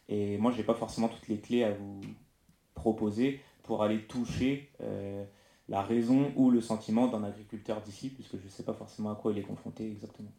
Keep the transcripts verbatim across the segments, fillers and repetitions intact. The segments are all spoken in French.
Et moi, je n'ai pas forcément toutes les clés à vous proposer pour aller toucher euh, la raison ou le sentiment d'un agriculteur d'ici, puisque je ne sais pas forcément à quoi il est confronté exactement.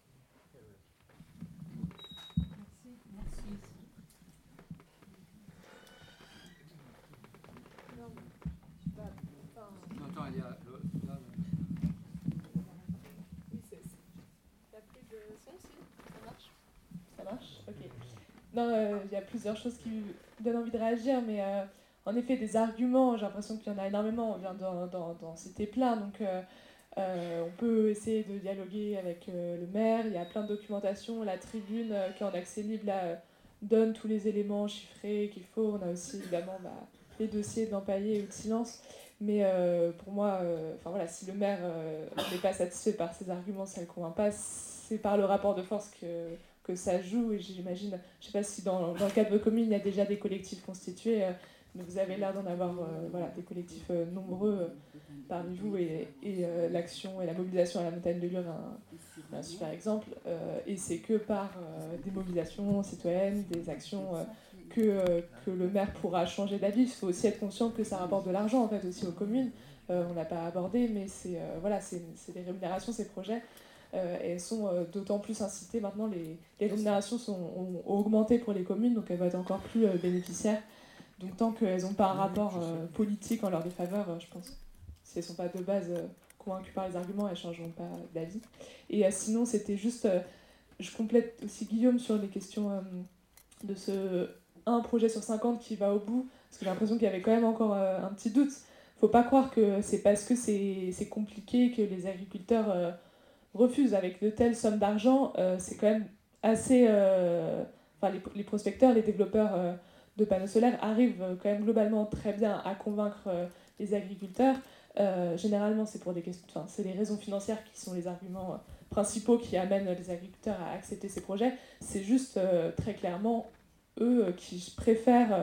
Non, euh, il y a plusieurs choses qui me donnent envie de réagir, mais euh, en effet, des arguments, j'ai l'impression qu'il y en a énormément, on vient d'en, d'en, d'en citer plein, donc euh, euh, on peut essayer de dialoguer avec euh, le maire, il y a plein de documentation, la tribune euh, qui est en accès libre, là, euh, donne tous les éléments chiffrés qu'il faut, on a aussi évidemment bah, les dossiers d'empaillés ou de silence, mais euh, pour moi, euh, voilà, si le maire euh, n'est pas satisfait par ces arguments, ça ne le convainc pas, c'est par le rapport de force que que ça joue, et j'imagine, je ne sais pas si dans, dans le cadre de vos communes, il y a déjà des collectifs constitués, euh, mais vous avez l'air d'en avoir euh, voilà, des collectifs euh, nombreux euh, parmi vous, et, et euh, l'action et la mobilisation à la montagne de Lure est un, un super exemple, euh, et c'est que par euh, des mobilisations citoyennes, des actions euh, que, euh, que le maire pourra changer d'avis. Il faut aussi être conscient que ça rapporte de l'argent en fait aussi aux communes, euh, on ne l'a pas abordé, mais c'est euh, voilà, c'est, c'est des rémunérations, ces projets. Euh, et elles sont euh, d'autant plus incitées maintenant, les, les rémunérations sont, ont, ont augmenté pour les communes, donc elles vont être encore plus euh, bénéficiaires. Donc tant qu'elles n'ont pas un rapport euh, politique en leur défaveur, euh, je pense, si elles ne sont pas de base euh, convaincues par les arguments, elles ne changeront pas d'avis. Et euh, sinon, c'était juste, euh, je complète aussi Guillaume sur les questions euh, de ce un projet sur cinquante qui va au bout, parce que j'ai l'impression qu'il y avait quand même encore euh, un petit doute. Faut pas croire que c'est parce que c'est, c'est compliqué que les agriculteurs euh, refusent avec de telles sommes d'argent. Euh, c'est quand même assez... Euh, enfin, les, les prospecteurs, les développeurs euh, de panneaux solaires arrivent euh, quand même globalement très bien à convaincre euh, les agriculteurs. Euh, généralement, c'est pour des questions... Enfin, c'est les raisons financières qui sont les arguments euh, principaux qui amènent les agriculteurs à accepter ces projets. C'est juste euh, très clairement eux euh, qui préfèrent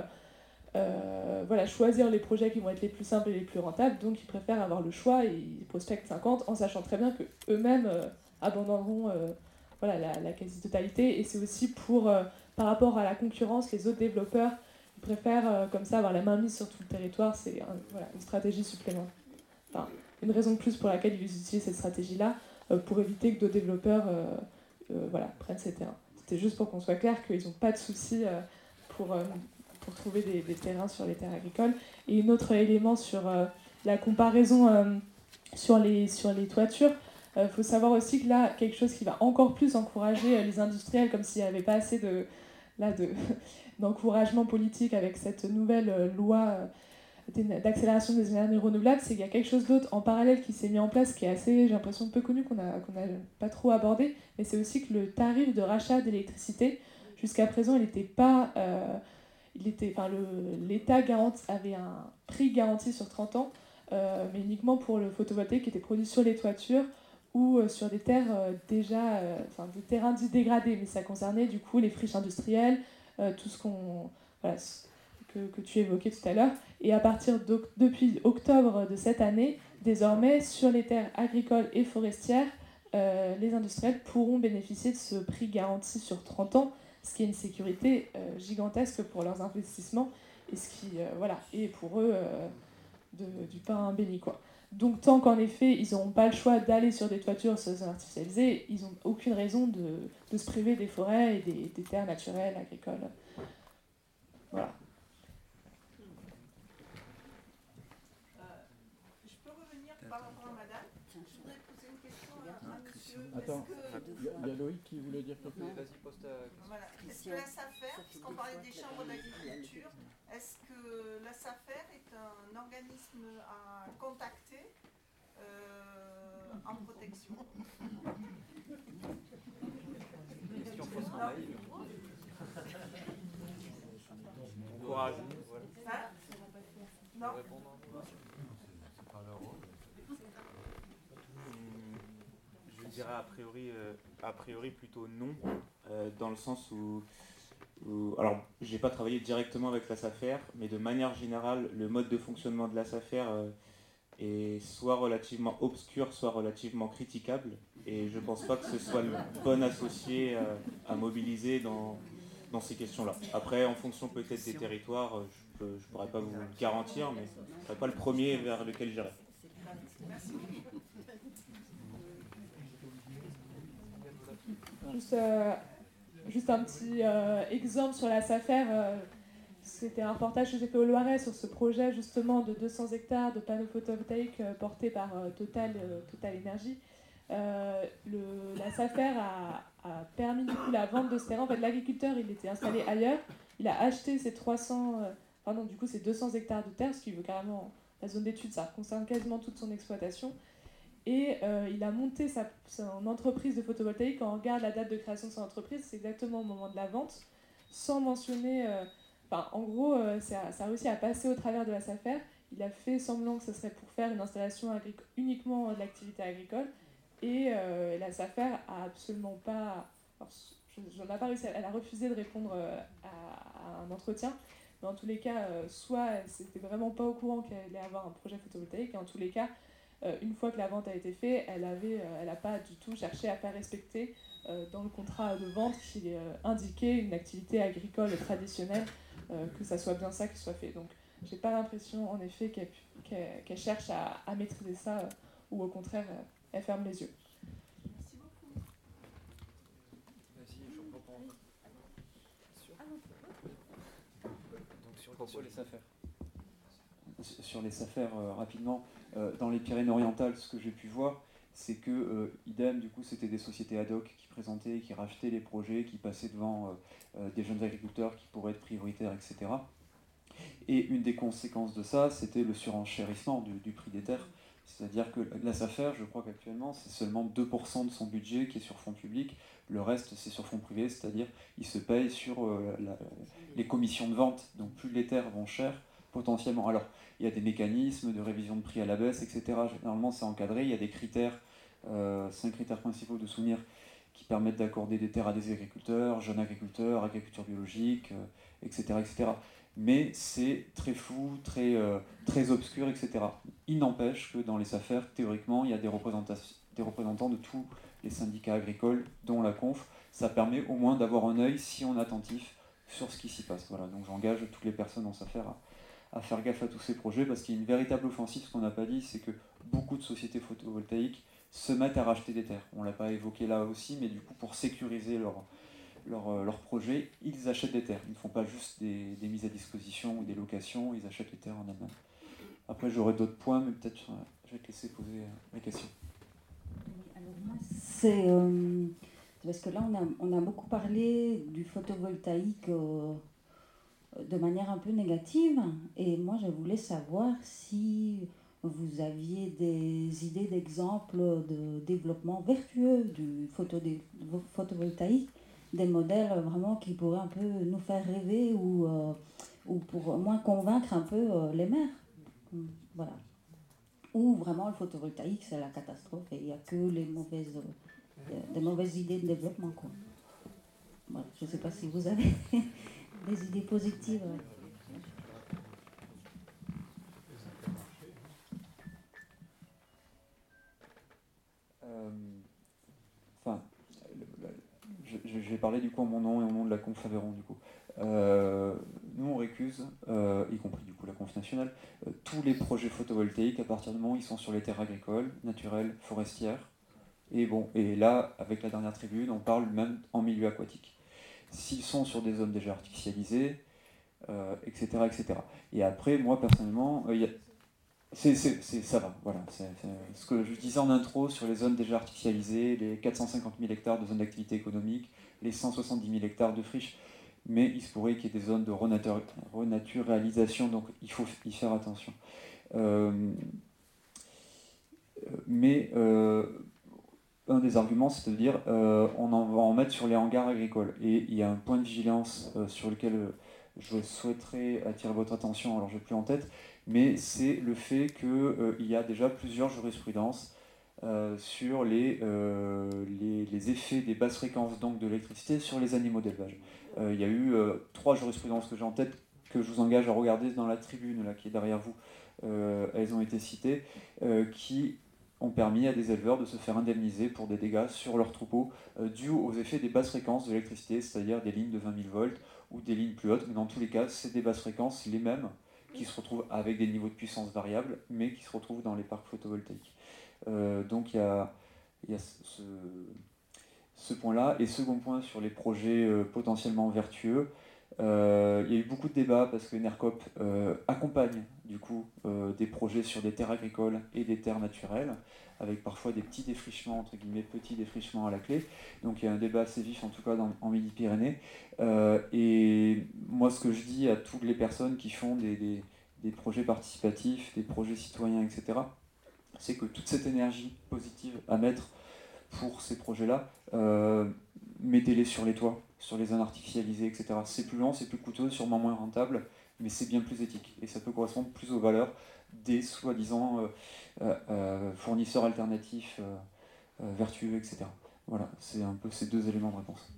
euh, voilà, choisir les projets qui vont être les plus simples et les plus rentables, donc ils préfèrent avoir le choix et ils prospectent cinquante en sachant très bien qu'eux-mêmes euh, abandonneront euh, voilà, la, la quasi-totalité. Et c'est aussi pour, euh, par rapport à la concurrence, les autres développeurs, ils préfèrent euh, comme ça avoir la main mise sur tout le territoire. C'est un, voilà, une stratégie supplémentaire. Enfin, une raison de plus pour laquelle ils utilisent cette stratégie-là, euh, pour éviter que d'autres développeurs euh, euh, voilà, prennent ces terrains. C'était juste pour qu'on soit clair qu'ils n'ont pas de souci euh, pour, euh, pour trouver des, des terrains sur les terres agricoles. Et un autre élément sur euh, la comparaison euh, sur, les, sur les toitures, il euh, faut savoir aussi que là, quelque chose qui va encore plus encourager euh, les industriels, comme s'il n'y avait pas assez de, là, de, d'encouragement politique avec cette nouvelle euh, loi euh, d'accélération des énergies renouvelables, c'est qu'il y a quelque chose d'autre en parallèle qui s'est mis en place, qui est assez, j'ai l'impression, peu connu, qu'on n'a qu'on a pas trop abordé, mais c'est aussi que le tarif de rachat d'électricité, jusqu'à présent, il n'était pas... Euh, il était, enfin, le, l'État garanti, avait un prix garanti sur trente ans, euh, mais uniquement pour le photovoltaïque qui était produit sur les toitures ou euh, sur des terres euh, déjà, euh, enfin des terrains dits dégradés, mais ça concernait du coup les friches industrielles, euh, tout ce qu'on, voilà, que, que tu évoquais tout à l'heure. Et à partir de, depuis octobre de cette année, désormais sur les terres agricoles et forestières, euh, les industriels pourront bénéficier de ce prix garanti sur trente ans, ce qui est une sécurité euh, gigantesque pour leurs investissements et ce qui euh, voilà, est pour eux euh, de, du pain béni, quoi. Donc tant qu'en effet ils n'auront pas le choix d'aller sur des toitures sur des zones artificialisées, ils n'ont aucune raison de, de se priver des forêts et des, des terres naturelles, agricoles. Voilà. Je peux revenir par rapport à madame. Je voudrais poser une question à, à monsieur. Attends, il y, y a Loïc qui voulait dire quelque chose. Vas-y, pose ta question. Voilà. Est-ce que la SAFER, puisqu'on parlait des chambres d'agriculture, est-ce que la SAFER est un organisme à contacter euh, en protection? Question fausse naïve. Bon courage. Hein? Non. C'est pas leur rôle. Je dirais a priori, euh, a priori plutôt non, euh, dans le sens où, où alors j'ai pas travaillé directement avec la SAFER, mais de manière générale, le mode de fonctionnement de la SAFER euh, est soit relativement obscur, soit relativement critiquable, et je pense pas que ce soit le bon associé euh, à mobiliser dans, dans ces questions-là. Après, en fonction peut-être des territoires, je ne pourrais pas vous le garantir, mais ce ne serait pas le premier vers lequel j'irais. Juste, euh, juste un petit euh, exemple sur la SAFER. Euh, c'était un reportage que j'ai fait au Loiret sur ce projet justement de deux cents hectares de panneaux photovoltaïques euh, portés par euh, Total, euh, Total Énergie. Euh, le, la SAFER a, a permis du coup la vente de ce terrain. En fait, l'agriculteur, il était installé ailleurs. Il a acheté ces trois cents, euh, pardon, du coup, ces deux cents hectares de terre, ce qui veut carrément la zone d'étude, ça concerne quasiment toute son exploitation. Et euh, il a monté sa, son entreprise de photovoltaïque. Quand on regarde la date de création de son entreprise, c'est exactement au moment de la vente, sans mentionner. Euh, enfin, en gros, euh, ça, ça a réussi à passer au travers de la SAFER. Il a fait semblant que ce serait pour faire une installation agricole, uniquement de l'activité agricole. Et euh, la SAFER a absolument pas. Alors, je, je n'ai pas réussi à, elle a refusé de répondre euh, à, à un entretien. Mais en tous les cas, euh, soit elle n'était vraiment pas au courant qu'elle allait avoir un projet photovoltaïque, et en tous les cas, Euh, une fois que la vente a été faite, elle avait, euh, elle n'a pas du tout cherché à faire respecter euh, dans le contrat de vente qui euh, indiquait une activité agricole traditionnelle, euh, que ça soit bien ça qui soit fait. Donc, j'ai pas l'impression, en effet, qu'elle, qu'elle, qu'elle cherche à, à maîtriser ça, euh, ou au contraire, euh, elle ferme les yeux. Merci beaucoup. Vas-y, je reprends. Donc sur, sur les SAFER. Sur les SAFER, euh, rapidement, euh, dans les Pyrénées-Orientales, ce que j'ai pu voir, c'est que, euh, idem, du coup, c'était des sociétés ad hoc qui présentaient, qui rachetaient les projets, qui passaient devant euh, euh, des jeunes agriculteurs qui pourraient être prioritaires, et cetera. Et une des conséquences de ça, c'était le surenchérissement du, du prix des terres. C'est-à-dire que la SAFER, je crois qu'actuellement, c'est seulement deux pour cent de son budget qui est sur fonds publics. Le reste, c'est sur fonds privés, c'est-à-dire il se paye sur euh, la, les commissions de vente. Donc plus les terres vont cher, potentiellement. Alors, il y a des mécanismes de révision de prix à la baisse, et cetera. Généralement, c'est encadré. Il y a des critères, euh, cinq critères principaux de souvenir qui permettent d'accorder des terres à des agriculteurs, jeunes agriculteurs, agriculture biologique, euh, et cetera, et cetera. Mais c'est très flou, très, euh, très obscur, et cetera. Il n'empêche que dans les SAFER, théoriquement, il y a des, des représentants de tous les syndicats agricoles, dont la Conf. Ça permet au moins d'avoir un œil, si on est attentif, sur ce qui s'y passe. Voilà. Donc j'engage toutes les personnes en SAFER à, à faire gaffe à tous ces projets, parce qu'il y a une véritable offensive. Ce qu'on n'a pas dit, c'est que beaucoup de sociétés photovoltaïques se mettent à racheter des terres. On ne l'a pas évoqué là aussi, mais du coup, pour sécuriser leur... Leur, leur projet, ils achètent des terres. Ils ne font pas juste des, des mises à disposition ou des locations, ils achètent les terres en elles-mêmes. Après, j'aurai d'autres points, mais peut-être euh, je vais te laisser poser euh, mes questions. Alors moi, c'est euh, parce que là, on a, on a beaucoup parlé du photovoltaïque euh, de manière un peu négative, et moi, je voulais savoir si vous aviez des idées d'exemples de développement vertueux du photo, photovoltaïque, des modèles vraiment qui pourraient un peu nous faire rêver ou, euh, ou pour au moins convaincre un peu euh, les maires. Voilà. Ou vraiment le photovoltaïque, c'est la catastrophe et il n'y a que les mauvaises, euh, des mauvaises idées de développement, quoi. Voilà. Je ne sais pas si vous avez des idées positives. Euh, enfin, je, je vais parler du coup en mon nom et au nom de la Conf Aveyron du coup. Euh, nous on récuse, euh, y compris du coup la Conf nationale, euh, tous les projets photovoltaïques à partir du moment où ils sont sur les terres agricoles, naturelles, forestières. Et bon, et là, avec la dernière tribune, on parle même en milieu aquatique. S'ils sont sur des zones déjà artificialisées, euh, et cetera, et cetera. Et après, moi personnellement, euh, y a, c'est, c'est, c'est, ça va, voilà. C'est, c'est, ce que je disais en intro sur les zones déjà artificialisées, les quatre cent cinquante mille hectares de zones d'activité économique, les cent soixante-dix mille hectares de friches, mais il se pourrait qu'il y ait des zones de renatur, renaturalisation, donc il faut y faire attention. Euh, mais euh, un des arguments, c'est de dire euh, on en va en mettre sur les hangars agricoles. Et il y a un point de vigilance euh, sur lequel euh, je souhaiterais attirer votre attention, alors je n'ai plus en tête, mais c'est le fait qu'il euh, y a déjà plusieurs jurisprudences euh, sur les, euh, les, les effets des basses fréquences donc, de l'électricité sur les animaux d'élevage. Euh, il y a eu euh, trois jurisprudences que j'ai en tête, que je vous engage à regarder dans la tribune là, qui est derrière vous. Euh, elles ont été citées, euh, qui ont permis à des éleveurs de se faire indemniser pour des dégâts sur leurs troupeaux euh, dus aux effets des basses fréquences de l'électricité, c'est-à-dire des lignes de vingt mille volts ou des lignes plus hautes, mais dans tous les cas, c'est des basses fréquences, les mêmes, qui se retrouvent avec des niveaux de puissance variables, mais qui se retrouvent dans les parcs photovoltaïques. Euh, donc il y a, y a ce, ce point-là. Et second point sur les projets euh, potentiellement vertueux, euh, il y a eu beaucoup de débats parce que NERCOP euh, accompagne du coup euh, des projets sur des terres agricoles et des terres naturelles, avec parfois des petits défrichements, entre guillemets, petits défrichements à la clé. Donc il y a un débat assez vif, en tout cas dans, en Midi-Pyrénées. Euh, et moi, ce que je dis à toutes les personnes qui font des, des, des projets participatifs, des projets citoyens, et cetera, c'est que toute cette énergie positive à mettre pour ces projets-là, euh, mettez-les sur les toits, sur les zones artificialisées, et cetera. C'est plus lent, c'est plus coûteux, sûrement moins rentable, mais c'est bien plus éthique. Et ça peut correspondre plus aux valeurs des soi-disant euh, euh, euh, fournisseurs alternatifs euh, euh, vertueux, et cetera. Voilà, c'est un peu ces deux éléments de réponse.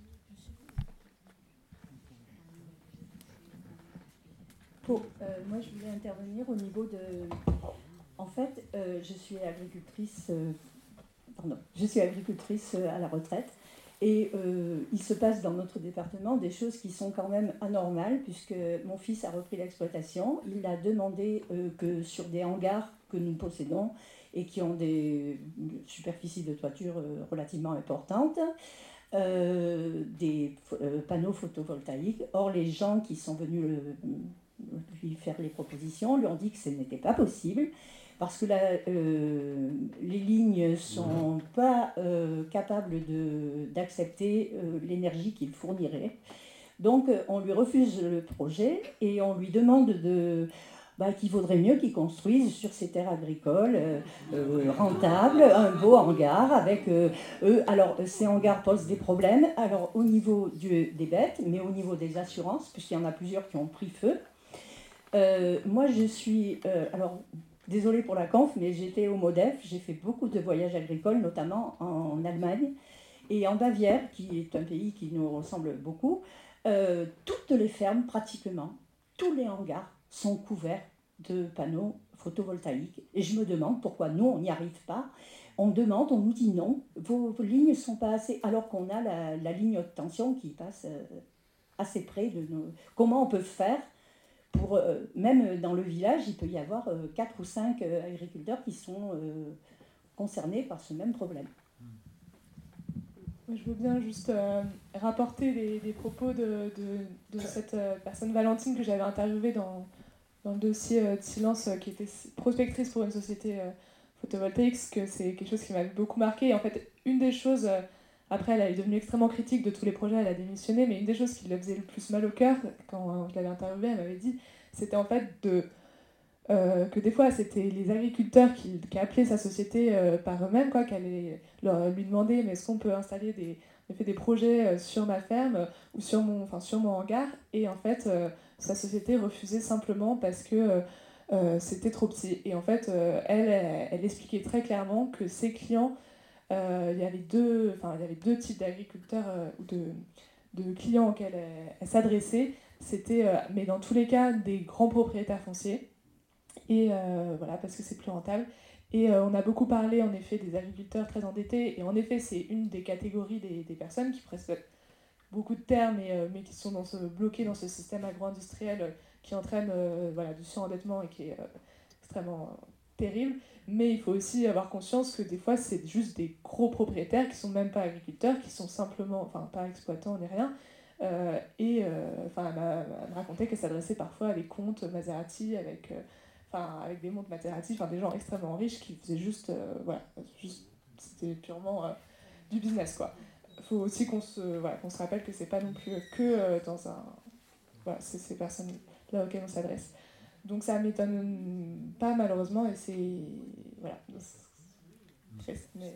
Pour, euh, moi, je voulais intervenir au niveau de... En fait, euh, je suis agricultrice... Euh, pardon, je suis agricultrice à la retraite. Et euh, il se passe dans notre département des choses qui sont quand même anormales, puisque mon fils a repris l'exploitation. Il a demandé euh, que sur des hangars que nous possédons et qui ont des superficies de toiture euh, relativement importantes, euh, des euh, panneaux photovoltaïques. Or, les gens qui sont venus le, lui faire les propositions lui ont dit que ce n'était pas possible, parce que la, euh, les lignes ne sont pas euh, capables de, d'accepter euh, l'énergie qu'il fournirait. Donc euh, on lui refuse le projet et on lui demande de, bah, qu'il vaudrait mieux qu'il construise sur ses terres agricoles euh, euh, rentables, un beau hangar avec euh, eux. Alors ces hangars posent des problèmes, alors au niveau du, des bêtes, mais au niveau des assurances, puisqu'il y en a plusieurs qui ont pris feu. Euh, moi je suis... Euh, alors, désolée pour la conf, mais j'étais au MODEF, j'ai fait beaucoup de voyages agricoles, notamment en Allemagne et en Bavière, qui est un pays qui nous ressemble beaucoup. Euh, toutes les fermes, pratiquement, tous les hangars sont couverts de panneaux photovoltaïques. Et je me demande pourquoi nous, on n'y arrive pas. On demande, on nous dit non, vos, vos lignes ne sont pas assez, alors qu'on a la, la ligne haute tension qui passe euh, assez près de nos... Comment on peut faire pour, euh, même dans le village, il peut y avoir euh, quatre ou cinq euh, agriculteurs qui sont euh, concernés par ce même problème. Je veux bien juste euh, rapporter les, les propos de, de, de cette euh, personne Valentine que j'avais interviewée dans, dans le dossier euh, de Silence, euh, qui était prospectrice pour une société euh, photovoltaïque, parce que c'est quelque chose qui m'avait beaucoup marqué. Et en fait, une des choses, euh, après elle est devenue extrêmement critique de tous les projets, elle a démissionné, mais une des choses qui lui faisait le plus mal au cœur, quand euh, je l'avais interviewée, elle m'avait dit, c'était en fait de... Euh, que des fois c'était les agriculteurs qui, qui appelaient sa société euh, par eux-mêmes, quoi, qui allaient leur, lui demander mais est-ce qu'on peut installer des, fait des projets euh, sur ma ferme euh, ou sur mon, enfin, sur mon hangar, et en fait euh, sa société refusait simplement parce que euh, euh, c'était trop petit. Et en fait euh, elle, elle, elle expliquait très clairement que ses clients, euh, il y avait deux, enfin, il y avait deux types d'agriculteurs euh, ou de, de clients auxquels elle, elle s'adressait. C'était, euh, mais dans tous les cas, des grands propriétaires fonciers. Et euh, voilà, parce que c'est plus rentable. Et euh, on a beaucoup parlé en effet des agriculteurs très endettés, et en effet c'est une des catégories des, des personnes qui presque beaucoup de terres, mais, euh, mais qui sont dans ce, bloquées dans ce système agro-industriel euh, qui entraîne euh, voilà, du surendettement et qui est euh, extrêmement euh, terrible. Mais il faut aussi avoir conscience que des fois c'est juste des gros propriétaires qui sont même pas agriculteurs, qui sont simplement, enfin pas exploitants ni rien. Euh, et enfin euh, elle, m'a, elle me racontait qu'elle s'adressait parfois à des comptes Maserati avec... Euh, Enfin, avec des montres Maserati, enfin des gens extrêmement riches qui faisaient juste, euh, voilà, juste, c'était purement euh, du business, quoi. Il faut aussi qu'on se, voilà, qu'on se rappelle que c'est pas non plus que euh, dans un, voilà, c'est ces personnes-là auxquelles on s'adresse. Donc ça m'étonne pas malheureusement, et c'est, voilà, c'est triste, mais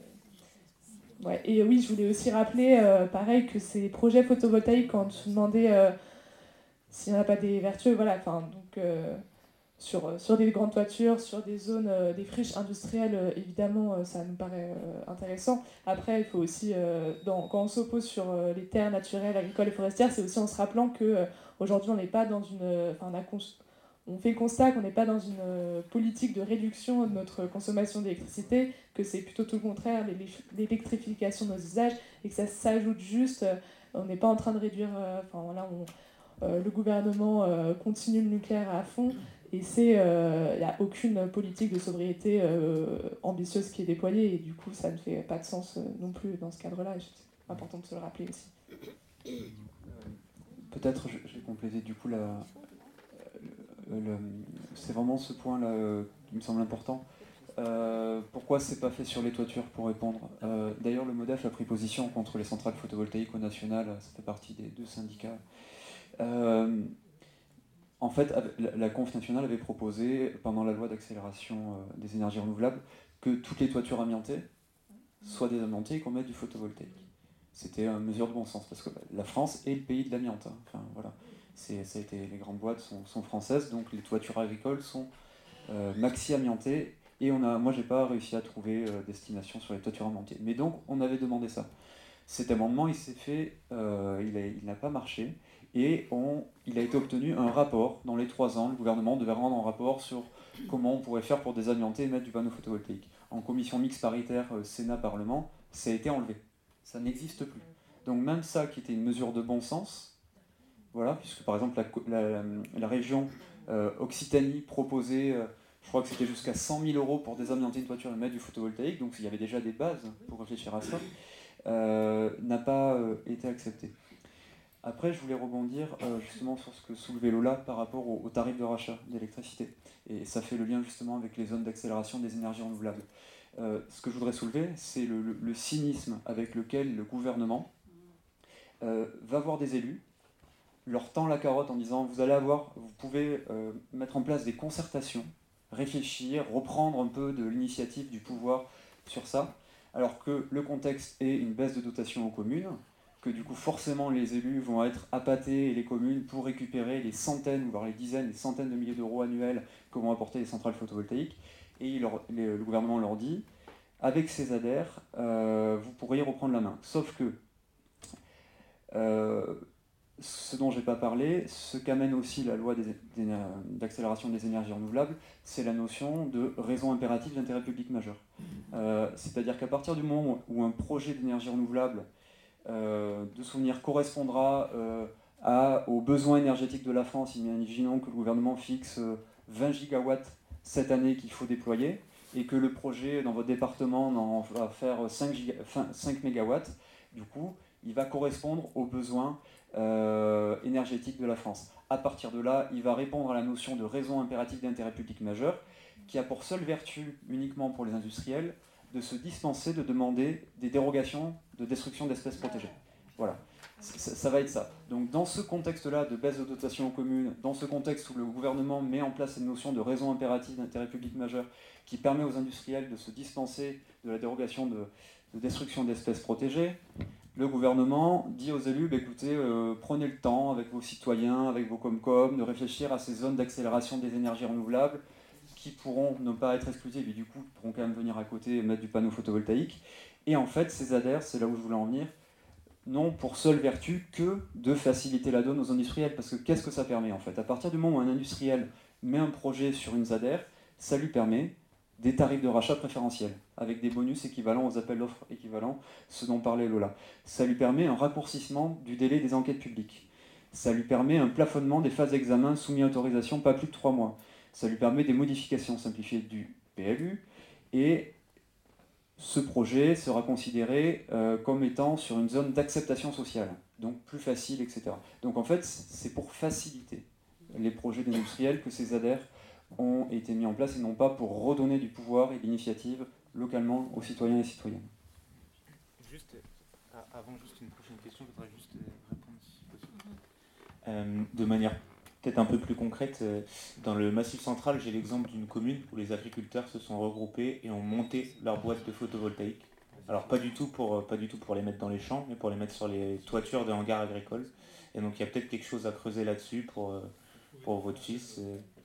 ouais. Et oui, je voulais aussi rappeler, euh, pareil, que ces projets photovoltaïques, quand tu demandais euh, s'il n'y en a pas des vertueux, voilà, enfin donc. Euh, Sur, sur des grandes toitures, sur des zones, euh, des friches industrielles, euh, évidemment, euh, ça nous paraît euh, intéressant. Après, il faut aussi, euh, dans, quand on s'oppose sur euh, les terres naturelles, agricoles et forestières, c'est aussi en se rappelant qu'aujourd'hui, euh, on n'est pas dans une... Enfin, on a cons- on fait le constat qu'on n'est pas dans une euh, politique de réduction de notre consommation d'électricité, que c'est plutôt tout le contraire, l'électrification de nos usages, et que ça s'ajoute juste, euh, on n'est pas en train de réduire, euh, enfin voilà, on, euh, le gouvernement euh, continue le nucléaire à fond, et il n'y a aucune politique de sobriété euh, ambitieuse qui est déployée, et du coup ça ne fait pas de sens euh, non plus dans ce cadre-là, c'est important de se le rappeler aussi. Peut-être, je, je vais compléter du coup la... Le, c'est vraiment ce point-là euh, qui me semble important. Euh, pourquoi c'est pas fait sur les toitures pour répondre euh, D'ailleurs, le MODEF a pris position contre les centrales photovoltaïques au national, ça fait partie des deux syndicats. Euh, en fait, la, la Conf nationale avait proposé, pendant la loi d'accélération euh, des énergies renouvelables, que toutes les toitures amiantées soient désamiantées et qu'on mette du photovoltaïque. C'était une mesure de bon sens, parce que la France est le pays de l'amiante. Hein. Enfin, voilà. C'est, ça a été, les grandes boîtes sont, sont françaises, donc les toitures agricoles sont euh, maxi amiantées, et on a, moi j'ai pas réussi à trouver euh, destination sur les toitures amiantées. Mais donc on avait demandé ça. Cet amendement il s'est fait, euh, il, a, il n'a pas marché, et on, il a été obtenu un rapport. Dans les trois ans, le gouvernement devait rendre un rapport sur comment on pourrait faire pour désamianter et mettre du panneau photovoltaïque. En commission mixte paritaire euh, Sénat-Parlement, ça a été enlevé. Ça n'existe plus. Donc même ça qui était une mesure de bon sens, voilà, puisque par exemple la, la, la région euh, Occitanie proposait, euh, je crois que c'était jusqu'à cent mille euros pour désamianter une toiture et mettre du photovoltaïque, donc il y avait déjà des bases pour réfléchir à ça, euh, n'a pas euh, été accepté. Après, je voulais rebondir euh, justement sur ce que soulevait Lola par rapport au, au tarif de rachat d'électricité. Et ça fait le lien justement avec les zones d'accélération des énergies renouvelables. Euh, ce que je voudrais soulever, c'est le, le, le cynisme avec lequel le gouvernement euh, va voir des élus, leur tend la carotte en disant vous allez avoir, vous pouvez euh, mettre en place des concertations, réfléchir, reprendre un peu de l'initiative du pouvoir sur ça, alors que le contexte est une baisse de dotation aux communes, que du coup forcément les élus vont être appâtés et les communes pour récupérer les centaines, voire les dizaines, les centaines de milliers d'euros annuels que vont apporter les centrales photovoltaïques, et il leur, les, le gouvernement leur dit avec ces A D R, euh, vous pourriez reprendre la main. Sauf que euh, ce dont je n'ai pas parlé, ce qu'amène aussi la loi des, des, d'accélération des énergies renouvelables, c'est la notion de raison impérative d'intérêt public majeur. Euh, c'est-à-dire qu'à partir du moment où un projet d'énergie renouvelable euh, de souvenir correspondra euh, à, aux besoins énergétiques de la France, imaginons que le gouvernement fixe vingt gigawatts cette année qu'il faut déployer, et que le projet dans votre département en va faire cinq, giga, cinq mégawatts, du coup, il va correspondre aux besoins Euh, énergétique de la France. À partir de là, il va répondre à la notion de raison impérative d'intérêt public majeur, qui a pour seule vertu, uniquement pour les industriels, de se dispenser de demander des dérogations de destruction d'espèces protégées. Voilà, ça, ça va être ça. Donc dans ce contexte-là de baisse de dotation aux communes, dans ce contexte où le gouvernement met en place cette notion de raison impérative d'intérêt public majeur, qui permet aux industriels de se dispenser de la dérogation de, de destruction d'espèces protégées, le gouvernement dit aux élus, bah, écoutez, euh, prenez le temps avec vos citoyens, avec vos Comcom, de réfléchir à ces zones d'accélération des énergies renouvelables qui pourront ne pas être exclusives, et du coup pourront quand même venir à côté et mettre du panneau photovoltaïque. Et en fait, ces A D R, c'est là où je voulais en venir, n'ont pour seule vertu que de faciliter la donne aux industriels. Parce que qu'est-ce que ça permet en fait ? À partir du moment où un industriel met un projet sur une Z A D R, ça lui permet des tarifs de rachat préférentiels, avec des bonus équivalents aux appels d'offres équivalents, ce dont parlait Lola. Ça lui permet un raccourcissement du délai des enquêtes publiques. Ça lui permet un plafonnement des phases d'examen soumis à autorisation, pas plus de trois mois. Ça lui permet des modifications simplifiées du P L U, et ce projet sera considéré euh, comme étant sur une zone d'acceptation sociale, donc plus facile, et cetera. Donc en fait, c'est pour faciliter les projets d'industriels que ces A D R ont été mis en place et non pas pour redonner du pouvoir et de l'initiative localement aux citoyens et citoyennes. Juste, avant juste une prochaine question, je voudrais juste répondre si possible. Euh, de manière peut-être un peu plus concrète, euh, dans le Massif central, j'ai l'exemple d'une commune où les agriculteurs se sont regroupés et ont monté leur boîte de photovoltaïque. Alors pas du tout pour, pas du tout pour les mettre dans les champs, mais pour les mettre sur les toitures de hangars agricoles. Et donc il y a peut-être quelque chose à creuser là-dessus pour, pour votre fils.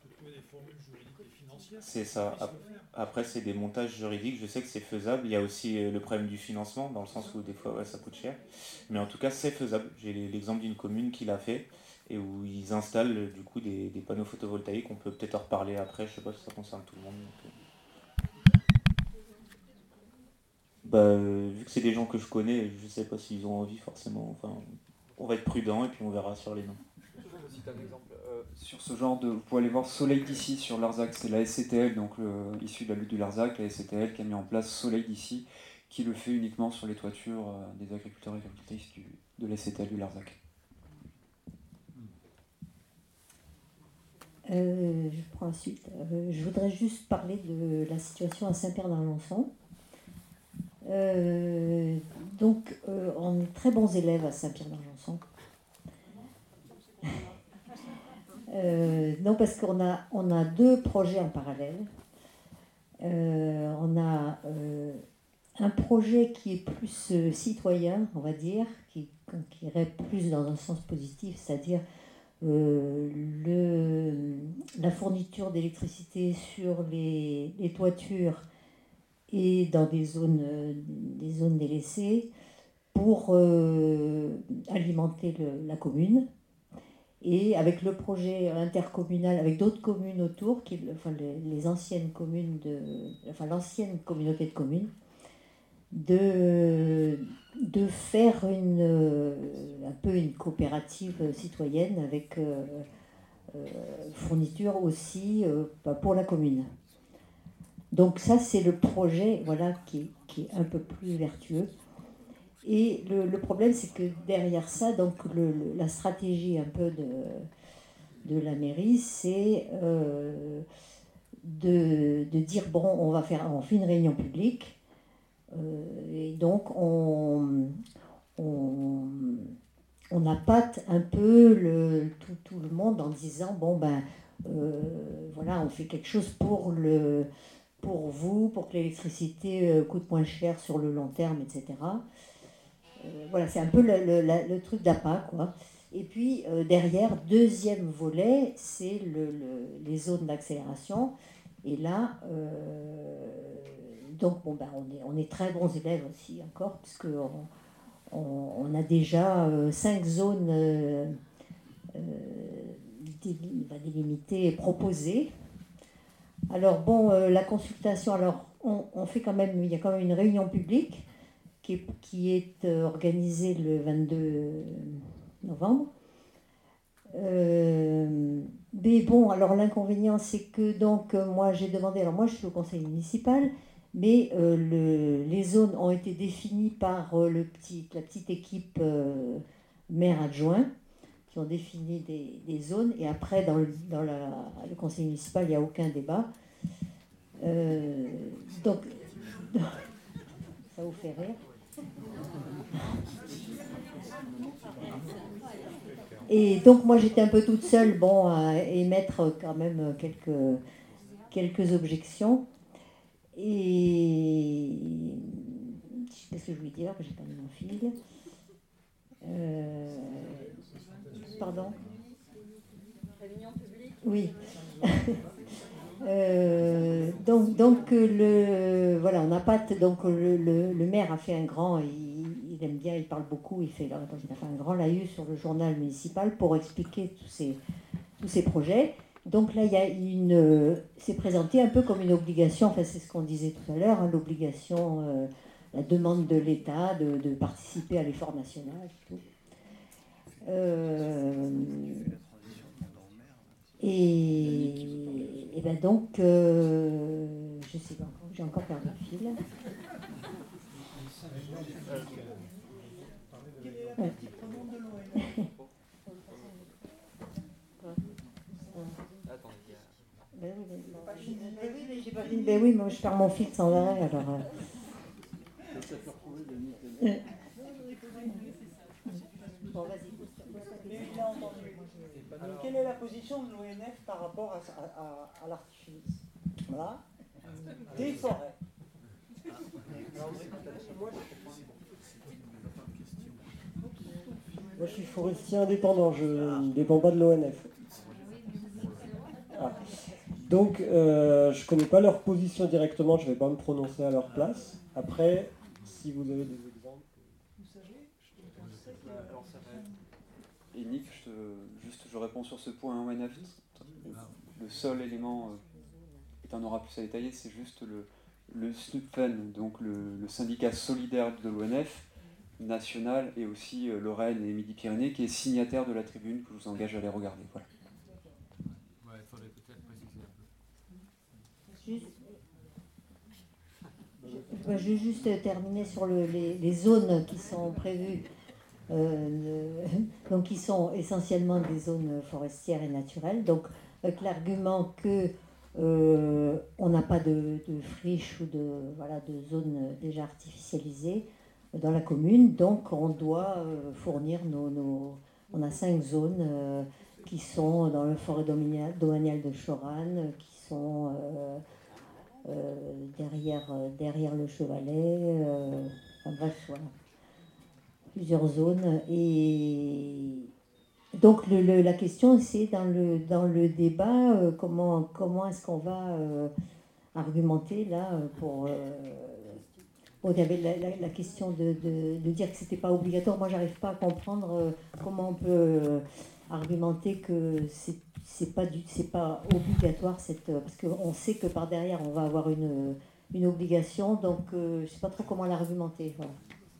C'est ça. Après, c'est des montages juridiques. Je sais que c'est faisable. Il y a aussi le problème du financement, dans le sens où des fois, ouais, ça coûte cher. Mais en tout cas, c'est faisable. J'ai l'exemple d'une commune qui l'a fait. et où ils installent du coup des, des panneaux photovoltaïques. On peut peut-être en reparler après, je sais pas si ça concerne tout le monde. Donc, bah, euh, vu que c'est des gens que je connais, je sais pas s'ils ont envie forcément. Enfin, on va être prudent et puis on verra sur les noms. Je cite un exemple. Euh, Sur ce genre de... Vous pouvez aller voir Soleil d'ici sur Larzac, c'est la S C T L, donc euh, issue de la lutte du Larzac, la S C T L qui a mis en place Soleil d'ici, qui le fait uniquement sur les toitures euh, des agriculteurs et agricultrices du, de la S C T L du Larzac. Euh, je prends la suite. Euh, je voudrais juste parler de la situation à Saint-Pierre-d'Argenson. Euh, donc, euh, on est très bons élèves à Saint-Pierre-d'Argenson. euh, non, parce qu'on a, on a deux projets en parallèle. Euh, on a euh, un projet qui est plus euh, citoyen, on va dire, qui, qui irait plus dans un sens positif, c'est-à-dire Euh, le, la fourniture d'électricité sur les, les toitures et dans des zones, des zones délaissées pour euh, alimenter le, la commune. Et avec le projet intercommunal, avec d'autres communes autour, qui, enfin les, les anciennes communes de, enfin l'ancienne communauté de communes, de, de faire une, un peu une coopérative citoyenne avec euh, euh, fourniture aussi euh, pour la commune. Donc ça, c'est le projet voilà, qui, qui est un peu plus vertueux. Et le, le problème, c'est que derrière ça, donc le, le, la stratégie un peu de, de la mairie, c'est euh, de, de dire, bon, on va faire, on fait une réunion publique. Euh, et donc, on, on, on appâte un peu le, tout, tout le monde en disant, bon, ben, euh, voilà, on fait quelque chose pour, le, pour vous, pour que l'électricité euh, coûte moins cher sur le long terme, et cetera. Euh, voilà, c'est un peu le, le, le truc d'appât, quoi. Et puis, euh, derrière, deuxième volet, c'est le, le, les zones d'accélération. Et là... Euh, Donc, bon, ben, on, est, on est très bons élèves aussi encore, puisqu'on on, on a déjà euh, cinq zones euh, euh, délimitées et proposées. Alors, bon, euh, la consultation, alors, on, on fait quand même, il y a quand même une réunion publique qui est, qui est euh, organisée le vingt-deux novembre. Euh, mais bon, alors l'inconvénient, c'est que donc, euh, moi, j'ai demandé, alors moi, je suis au conseil municipal, mais euh, le, les zones ont été définies par euh, le petit, la petite équipe euh, maire adjoint qui ont défini des, des zones. Et après, dans, le, dans la, le conseil municipal, il n'y a aucun débat. Euh, donc, ça vous fait rire. Et donc, moi, j'étais un peu toute seule, bon, à émettre quand même quelques, quelques objections. Et qu'est-ce que je voulais dire? J'ai perdu mon fil. Euh... Pardon? Réunion publique? Oui. euh, donc, donc le, voilà, on n'a pas. Donc le, le, le maire a fait un grand. Il, il aime bien, il parle beaucoup. Il fait, il a fait un grand laïus sur le journal municipal pour expliquer tous ces, tous ces projets. Donc là, il y a une, c'est présenté un peu comme une obligation, enfin c'est ce qu'on disait tout à l'heure, hein, l'obligation, euh, la demande de l'État de, de participer à l'effort national et tout. Euh, et, et ben donc, euh, je sais pas, j'ai encore perdu le fil. Ouais. Ben oui, mais, ben oui, mais j'ai pas fini. Ben oui, moi je perds mon fil sans arrêt, alors. Euh... Bon, vas-y. Quelle est la position de l'O N F par rapport à, à, à l'artifice? Voilà. Des forêts. Moi je suis forestier indépendant, je ne dépends pas de l'O N F. Ah. Donc, euh, je ne connais pas leur position directement, je ne vais pas me prononcer à leur place. Après, si vous avez des exemples. Et Nick, je te, juste je réponds sur ce point O N F. Le seul élément, euh, et tu en auras plus à détailler, c'est juste le, le SNUPFEN, donc le, le syndicat solidaire de l'O N F national, et aussi euh, Lorraine et Midi-Pyrénées, qui est signataire de la tribune, que je vous engage à aller regarder. Voilà. Ouais, il faudrait peut-être préciser un peu. Juste, je, je vais juste terminer sur le, les, les zones qui sont prévues. Euh, le, donc, qui sont essentiellement des zones forestières et naturelles. Donc, avec l'argument que euh, on n'a pas de, de friches ou de, voilà, de zones déjà artificialisées dans la commune, donc on doit euh, fournir nos, nos... On a cinq zones euh, qui sont dans le forêt domaniale, domaniale de Choranne, qui sont euh, euh, derrière, derrière le Chevalet, euh, enfin bref, voilà. Plusieurs zones. Et donc le, le, la question, c'est dans le, dans le débat, euh, comment, comment est-ce qu'on va euh, argumenter là pour... Euh, bon, il y avait la, la, la question de, de, de dire que c'était pas obligatoire. Moi, j'arrive pas à comprendre euh, comment on peut euh, argumenter que c'est, c'est pas du, c'est pas obligatoire cette, parce qu'on sait que par derrière on va avoir une, une obligation. Donc, euh, je sais pas trop comment l'argumenter. Voilà.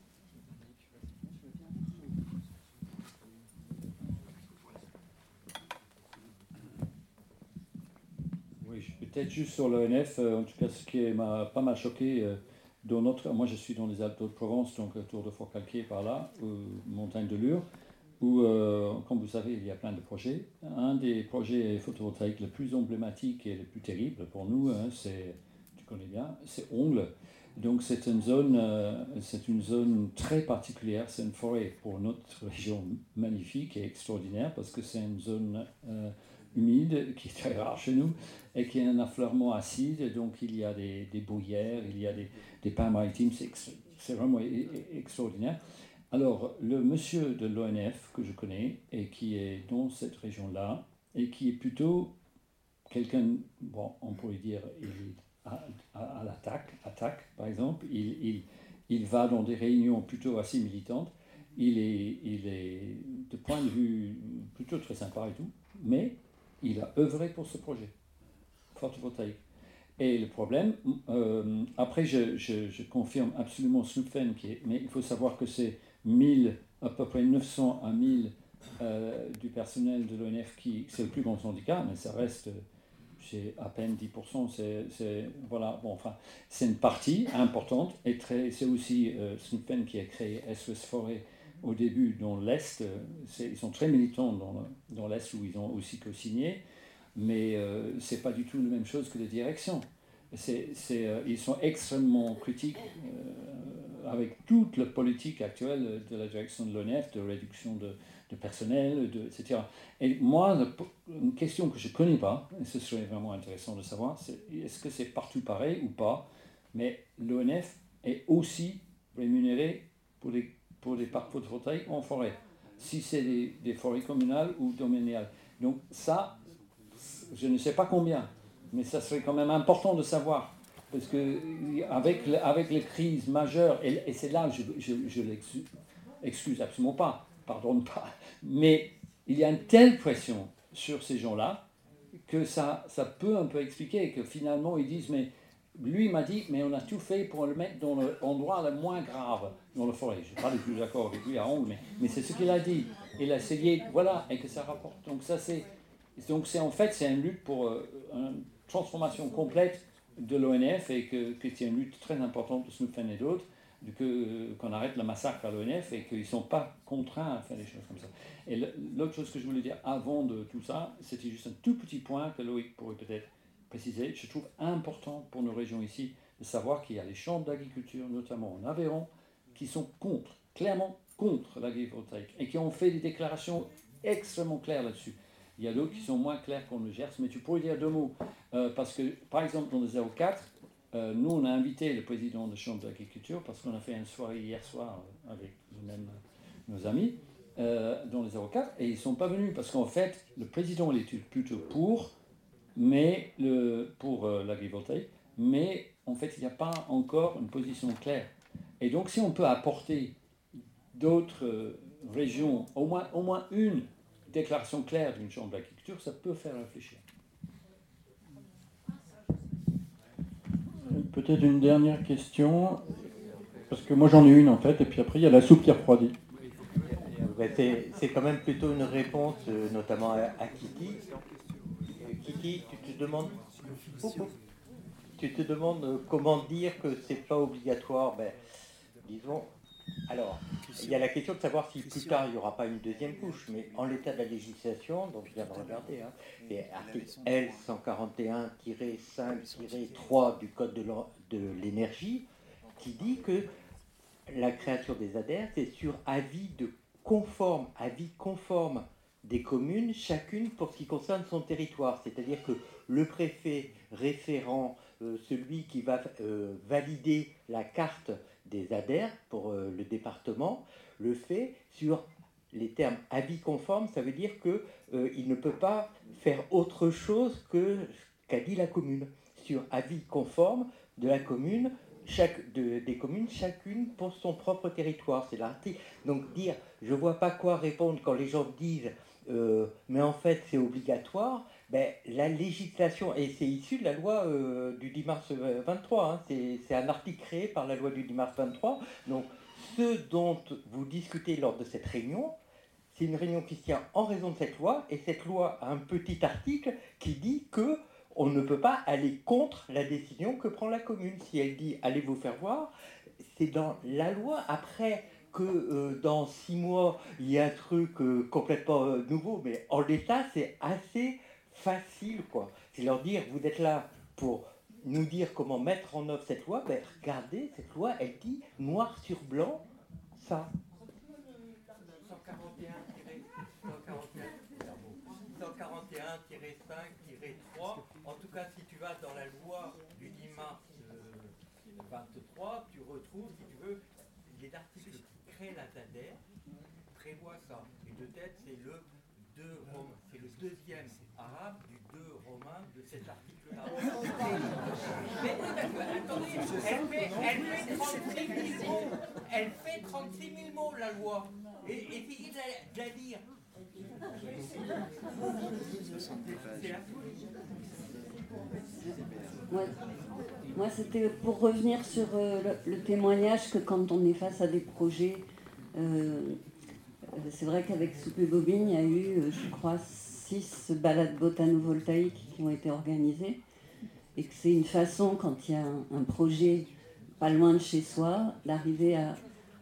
Peut-être juste sur l'O N F, euh, en tout cas ce qui m'a pas mal choqué, euh, dans notre, moi je suis dans les Alpes de Provence, donc autour de Fort-Calquier par là, euh, montagne de Lure, où, euh, comme vous savez, il y a plein de projets. Un des projets photovoltaïques les plus emblématiques et les plus terribles pour nous, hein, c'est, tu connais bien, c'est Ongle. Donc c'est une zone, euh, c'est une zone très particulière, c'est une forêt pour notre région magnifique et extraordinaire, parce que c'est une zone... Euh, humide, qui est très rare chez nous, et qui a un affleurement acide, donc il y a des, des bruyères, il y a des, des pins maritimes, c'est, ex, c'est vraiment extraordinaire. Alors, le monsieur de l'O N F que je connais, et qui est dans cette région-là, et qui est plutôt quelqu'un, bon, on pourrait dire, il est à, à, à l'attaque, attaque, par exemple, il, il, il va dans des réunions plutôt assez militantes, il est, il est de point de vue plutôt très sympa et tout, mais il a œuvré pour ce projet photovoltaïque. Et le problème, euh, après je, je, je confirme absolument SNUPFEN, qui est, mais il faut savoir que c'est mille, à peu près neuf cents à mille euh, du personnel de l'O N F, qui, c'est le plus grand syndicat, mais ça reste, c'est à peine dix pour cent, c'est, c'est, voilà, bon, enfin, c'est une partie importante, et très, c'est aussi euh, SNUPFEN qui a créé S O S Forêt au début dans l'Est. Ils sont très militants dans, le, dans l'Est où ils ont aussi co-signé, mais euh, ce n'est pas du tout la même chose que les directions. C'est, c'est, euh, ils sont extrêmement critiques euh, avec toute la politique actuelle de la direction de l'O N F, de réduction de, de personnel, de, et cetera. Et moi, une question que je ne connais pas, et ce serait vraiment intéressant de savoir, c'est est-ce que c'est partout pareil ou pas, mais l'O N F est aussi rémunéré pour les pour des parcs photovoltaïques en forêt, si c'est des, des forêts communales ou domaniales. Donc ça, je ne sais pas combien, mais ça serait quand même important de savoir, parce qu'avec avec les crises majeures, et, et c'est là que je, je, je l'excuse, excuse absolument pas, pardonne pas, mais il y a une telle pression sur ces gens-là que ça, ça peut un peu expliquer que finalement ils disent, mais lui m'a dit, mais on a tout fait pour le mettre dans l'endroit le moins grave dans la forêt. Je n'ai pas du tout d'accord avec lui à Ongle, mais, mais c'est ce qu'il a dit. Il a essayé, voilà, et que ça rapporte. Donc ça, c'est, donc c'est en fait, c'est une lutte pour euh, une transformation complète de l'O N F, et que, que c'est une lutte très importante de SNUPFEN et d'autres, que, euh, qu'on arrête le massacre à l'O N F et qu'ils ne sont pas contraints à faire des choses comme ça. Et l'autre chose que je voulais dire avant de tout ça, c'était juste un tout petit point que Loïc pourrait peut-être préciser. Je trouve important pour nos régions ici de savoir qu'il y a les chambres d'agriculture, notamment en Aveyron, qui sont contre, clairement contre l'agrivoltaïque, et qui ont fait des déclarations extrêmement claires là-dessus. Il y a d'autres qui sont moins clairs qu'on le Gers, mais tu pourrais dire deux mots, euh, parce que par exemple dans le zéro quatre, euh, nous on a invité le président de la chambre d'agriculture, parce qu'on a fait une soirée hier soir avec nous-mêmes, nos amis, euh, dans le zéro quatre, et ils ne sont pas venus, parce qu'en fait le président il était plutôt pour, mais le, pour euh, l'agrivoltaïque, mais en fait, il n'y a pas encore une position claire. Et donc, si on peut apporter d'autres euh, régions, au moins, au moins une déclaration claire d'une chambre d'agriculture, ça peut faire réfléchir. Peut-être une dernière question, parce que moi j'en ai une en fait, et puis après il y a la soupe qui refroidit. C'est quand même plutôt une réponse, euh, notamment à, à Kiki. Euh, Kiki, tu te demandes, tu te demandes comment dire que c'est pas obligatoire. Ben, disons, alors, il y a la question de savoir si plus tard il n'y aura pas une deuxième couche, mais en l'état de la législation, donc je viens de regarder, hein, et article L cent quarante et un tiret cinq tiret trois du Code de l'énergie, qui dit que la création des A D R, c'est sur avis de conforme, avis conforme des communes, chacune pour ce qui concerne son territoire. C'est-à-dire que le préfet référent, euh, celui qui va euh, valider la carte des A D R pour euh, le département, le fait sur les termes avis conforme, ça veut dire qu'il euh, ne peut pas faire autre chose que ce qu'a dit la commune. Sur avis conforme de la commune, chaque, de, des communes, chacune pour son propre territoire. C'est l'article. Donc dire, je ne vois pas quoi répondre quand les gens disent euh, mais en fait c'est obligatoire, ben, la législation, et c'est issu de la loi euh, du dix mars vingt-trois, hein, c'est un article créé par la loi du dix mars vingt-trois, donc ce dont vous discutez lors de cette réunion, c'est une réunion qui se tient en raison de cette loi, et cette loi a un petit article qui dit que on ne peut pas aller contre la décision que prend la commune. Si elle dit « allez vous faire voir », c'est dans la loi. Après que euh, dans six mois, il y a un truc euh, complètement euh, nouveau, mais en l'état, c'est assez facile, quoi. C'est leur dire « vous êtes là pour nous dire comment mettre en œuvre cette loi », ben regardez, cette loi, elle dit noir sur blanc, ça. cent quarante et un tiret cinq tiret trois, en tout cas si tu vas dans la loi du dix mars vingt-trois, tu retrouves, si tu veux, les articles qui créent la T A D R prévoient ça. Et de tête, c'est le deux romain, c'est le deuxième arabe du deux romain de cet article-là. Mais attendez, elle fait, elle fait trente-six mille mots, elle fait trente-six mille mots la loi. Et essayez de la, de la lire. Moi, moi c'était pour revenir sur euh, le, le témoignage que quand on est face à des projets, euh, c'est vrai qu'avec Soupe et Bobine, il y a eu, euh, je crois, six balades botano-voltaïques qui ont été organisées, et que c'est une façon, quand il y a un, un projet pas loin de chez soi, d'arriver à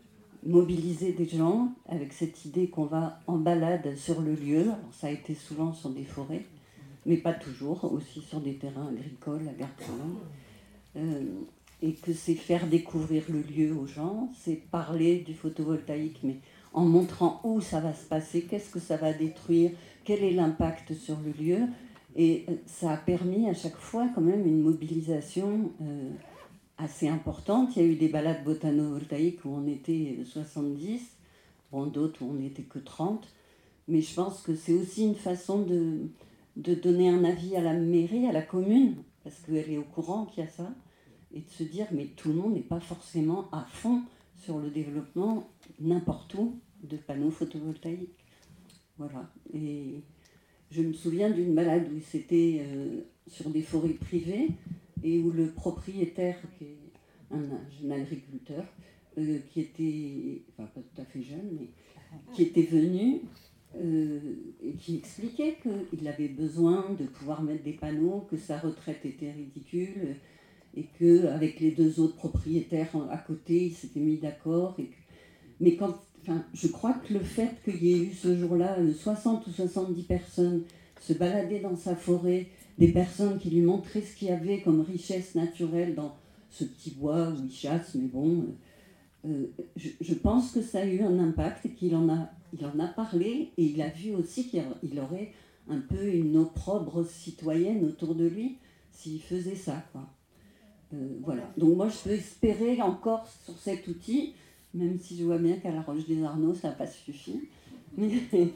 mobiliser des gens avec cette idée qu'on va en balade sur le lieu. Alors, ça a été souvent sur des forêts, mais pas toujours, aussi sur des terrains agricoles à Gartrolin. Euh, et que c'est faire découvrir le lieu aux gens, c'est parler du photovoltaïque, mais en montrant où ça va se passer, qu'est-ce que ça va détruire, quel est l'impact sur le lieu. Et ça a permis à chaque fois quand même une mobilisation euh, assez importante. Il y a eu des balades botano-voltaïques où on était soixante-dix, bon, d'autres où on n'était que trente. Mais je pense que c'est aussi une façon de, de donner un avis à la mairie, à la commune, parce qu'elle est au courant qu'il y a ça, et de se dire, mais tout le monde n'est pas forcément à fond sur le développement n'importe où de panneaux photovoltaïques. Voilà. Et je me souviens d'une balade où c'était euh, sur des forêts privées, et où le propriétaire, qui est un jeune agriculteur, euh, qui était, enfin pas tout à fait jeune, mais qui était venu euh, et qui expliquait qu'il avait besoin de pouvoir mettre des panneaux, que sa retraite était ridicule, et qu'avec les deux autres propriétaires à côté, il s'était mis d'accord. Que... Mais quand, enfin, je crois que le fait qu'il y ait eu ce jour-là soixante ou soixante-dix personnes se balader dans sa forêt, des personnes qui lui montraient ce qu'il y avait comme richesse naturelle dans ce petit bois où il chasse, mais bon, euh, je, je pense que ça a eu un impact et qu'il en a, il en a parlé, et il a vu aussi qu'il aurait un peu une opprobre citoyenne autour de lui s'il faisait ça, quoi. Euh, voilà. Donc moi, je peux espérer encore sur cet outil, même si je vois bien qu'à la Roche des Arnaud, ça n'a pas suffi. Mais,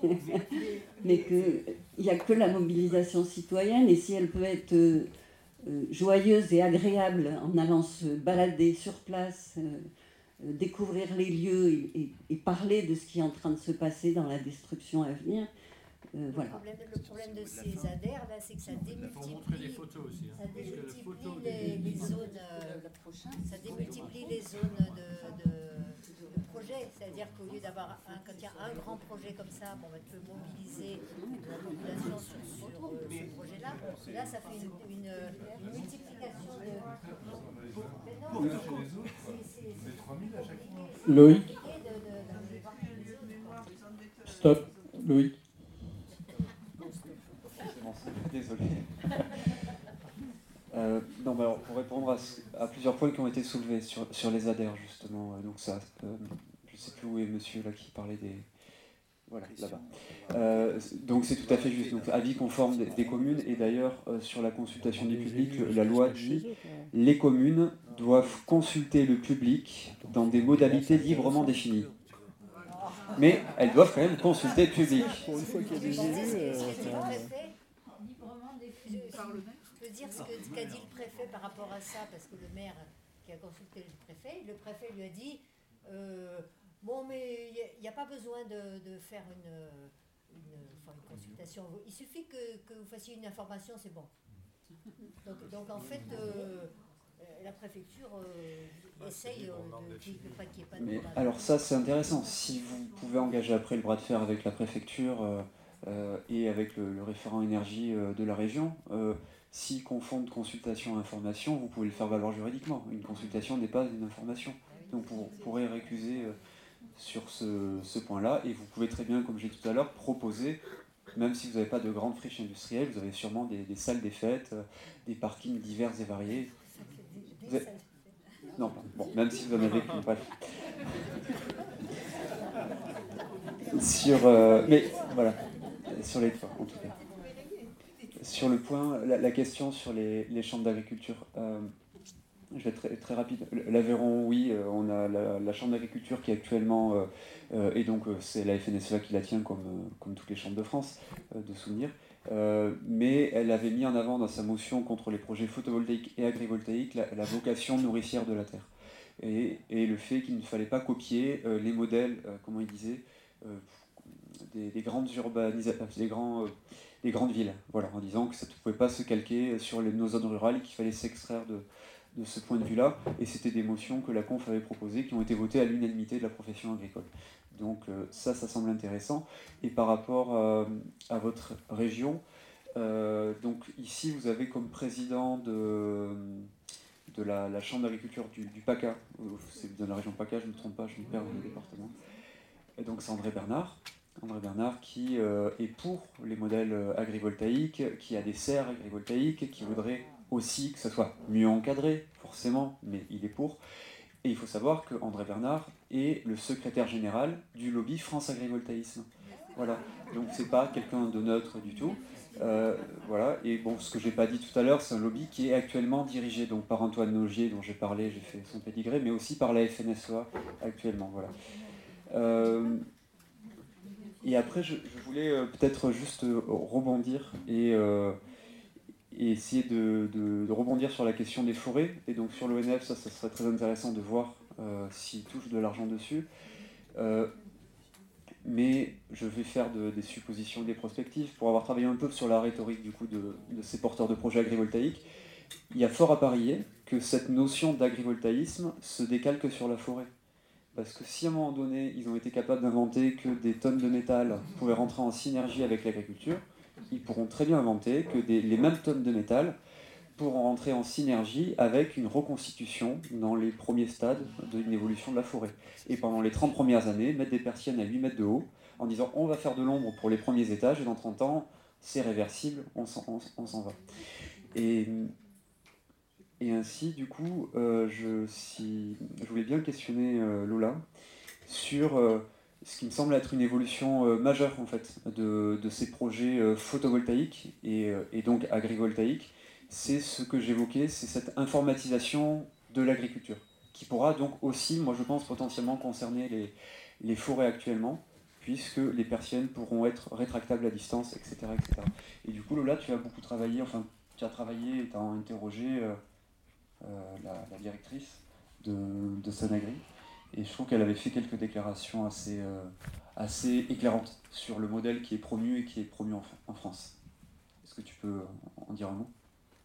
mais qu'il n'y a que la mobilisation citoyenne, et si elle peut être euh, joyeuse et agréable en allant se balader sur place, euh, euh, découvrir les lieux et, et, et parler de ce qui est en train de se passer dans la destruction à venir, Euh, voilà. Le problème, le problème de ces A D R, là, c'est que ça démultiplie, montrer des photos aussi, hein, ça parce que les démultiplie photos les, les zones, euh, ça démultiplie les zones de, de, de projet. C'est-à-dire qu'au lieu d'avoir un, quand il y a un grand projet comme ça, bon, on peut mobiliser la population sur, sur euh, ce projet-là. Là, ça fait une, une, une multiplication de. Mais non, c'est Loïc. Stop, Loïc. Désolé. Euh, non, bah alors, pour répondre à, à plusieurs points qui ont été soulevés sur, sur les A D R, justement, euh, donc ça, euh, je ne sais plus où est monsieur là qui parlait des... Voilà, là-bas. Euh, donc c'est tout à fait juste. Donc avis conforme des, des communes, et d'ailleurs, euh, sur la consultation du public, la loi dit les communes doivent consulter le public dans des modalités librement définies. Mais elles doivent quand même consulter le public. Pour une fois qu'il y a des élus, je peux dire ce que- qu'a dit le préfet par rapport à ça, parce que le maire qui a consulté le préfet, le préfet lui a dit euh, bon, mais il n'y a, a pas besoin de, de faire une, une, enfin, une consultation. Il suffit que, que vous fassiez une information, c'est bon. Donc, donc en fait, euh, la préfecture euh, essaye euh, de qu'il n'y ait pas de. Mais alors ça c'est intéressant, si vous pouvez engager après le bras de fer avec la préfecture euh, euh, et avec le, le référent énergie euh, de la région, euh, s'ils confondent consultation et information, vous pouvez le faire valoir juridiquement. Une consultation n'est pas une information. Donc vous pourrez récuser euh, sur ce, ce point-là, et vous pouvez très bien, comme j'ai dit tout à l'heure, proposer, même si vous n'avez pas de grandes friches industrielles, vous avez sûrement des, des salles des fêtes, euh, des parkings divers et variés. Vous avez... Non, bon, même si vous en avez plus, bref. Sur, euh, mais voilà, sur les toits, en tout cas. Sur le point, la, la question sur les, les chambres d'agriculture, euh, je vais être très, très rapide. L'Aveyron, oui, euh, on a la, la chambre d'agriculture qui est actuellement, euh, euh, et donc euh, c'est la F N S E A qui la tient comme, euh, comme toutes les chambres de France, euh, de souvenirs. Euh, mais elle avait mis en avant dans sa motion contre les projets photovoltaïques et agrivoltaïques la, la vocation nourricière de la terre. Et, et le fait qu'il ne fallait pas copier euh, les modèles, euh, comment il disait, euh, des, des grandes urbanisations, des, grands, euh, des grandes villes, voilà, en disant que ça ne pouvait pas se calquer sur les, nos zones rurales et qu'il fallait s'extraire de, de ce point de vue-là. Et c'était des motions que la conf avait proposées, qui ont été votées à l'unanimité de la profession agricole. Donc euh, ça, ça semble intéressant. Et par rapport euh, à votre région, euh, donc ici vous avez comme président de, de la, la chambre d'agriculture du, du PACA, c'est dans la région PACA, je ne me trompe pas, je me perds dans le département. Et donc c'est André Bernard, André Bernard qui euh, est pour les modèles agrivoltaïques, qui a des serres agrivoltaïques, qui voudrait aussi que ça soit mieux encadré, forcément, mais il est pour. Et il faut savoir que André Bernard est le secrétaire général du lobby France Agrivoltaïsme. Voilà, donc c'est pas quelqu'un de neutre du tout. Euh, voilà, et bon, ce que j'ai pas dit tout à l'heure, c'est un lobby qui est actuellement dirigé donc par Antoine Nogier, dont j'ai parlé, j'ai fait son pédigré, mais aussi par la F N S E A actuellement. Voilà. Euh, et après, je, je voulais euh, peut-être juste euh, rebondir et euh, et essayer de, de, de rebondir sur la question des forêts. Et donc sur l'O N F, ça, ça serait très intéressant de voir euh, s'ils touchent de l'argent dessus. Euh, mais je vais faire de, des suppositions, des prospectives, pour avoir travaillé un peu sur la rhétorique du coup de, de ces porteurs de projets agrivoltaïques. Il y a fort à parier que cette notion d'agrivoltaïsme se décalque sur la forêt. Parce que si à un moment donné, ils ont été capables d'inventer que des tonnes de métal pouvaient rentrer en synergie avec l'agriculture, ils pourront très bien inventer que des, les mêmes tonnes de métal pourront rentrer en synergie avec une reconstitution dans les premiers stades d'une évolution de la forêt. Et pendant les trente premières années, mettre des persiennes à huit mètres de haut, en disant on va faire de l'ombre pour les premiers étages, et dans trente ans, c'est réversible, on s'en, on, on s'en va. Et, et ainsi, du coup, euh, je, si, je voulais bien questionner euh, Lola sur... Euh, ce qui me semble être une évolution euh, majeure en fait de, de ces projets euh, photovoltaïques et, euh, et donc agrivoltaïques, c'est ce que j'évoquais, c'est cette informatisation de l'agriculture, qui pourra donc aussi, moi je pense, potentiellement concerner les, les forêts actuellement, puisque les persiennes pourront être rétractables à distance, et cetera, et cetera. Et du coup, Lola, tu as beaucoup travaillé, enfin, tu as travaillé, tu as interrogé euh, euh, la, la directrice de, de Sanagri. Et je trouve qu'elle avait fait quelques déclarations assez, euh, assez éclairantes sur le modèle qui est promu et qui est promu en, en France. Est-ce que tu peux en dire un mot ?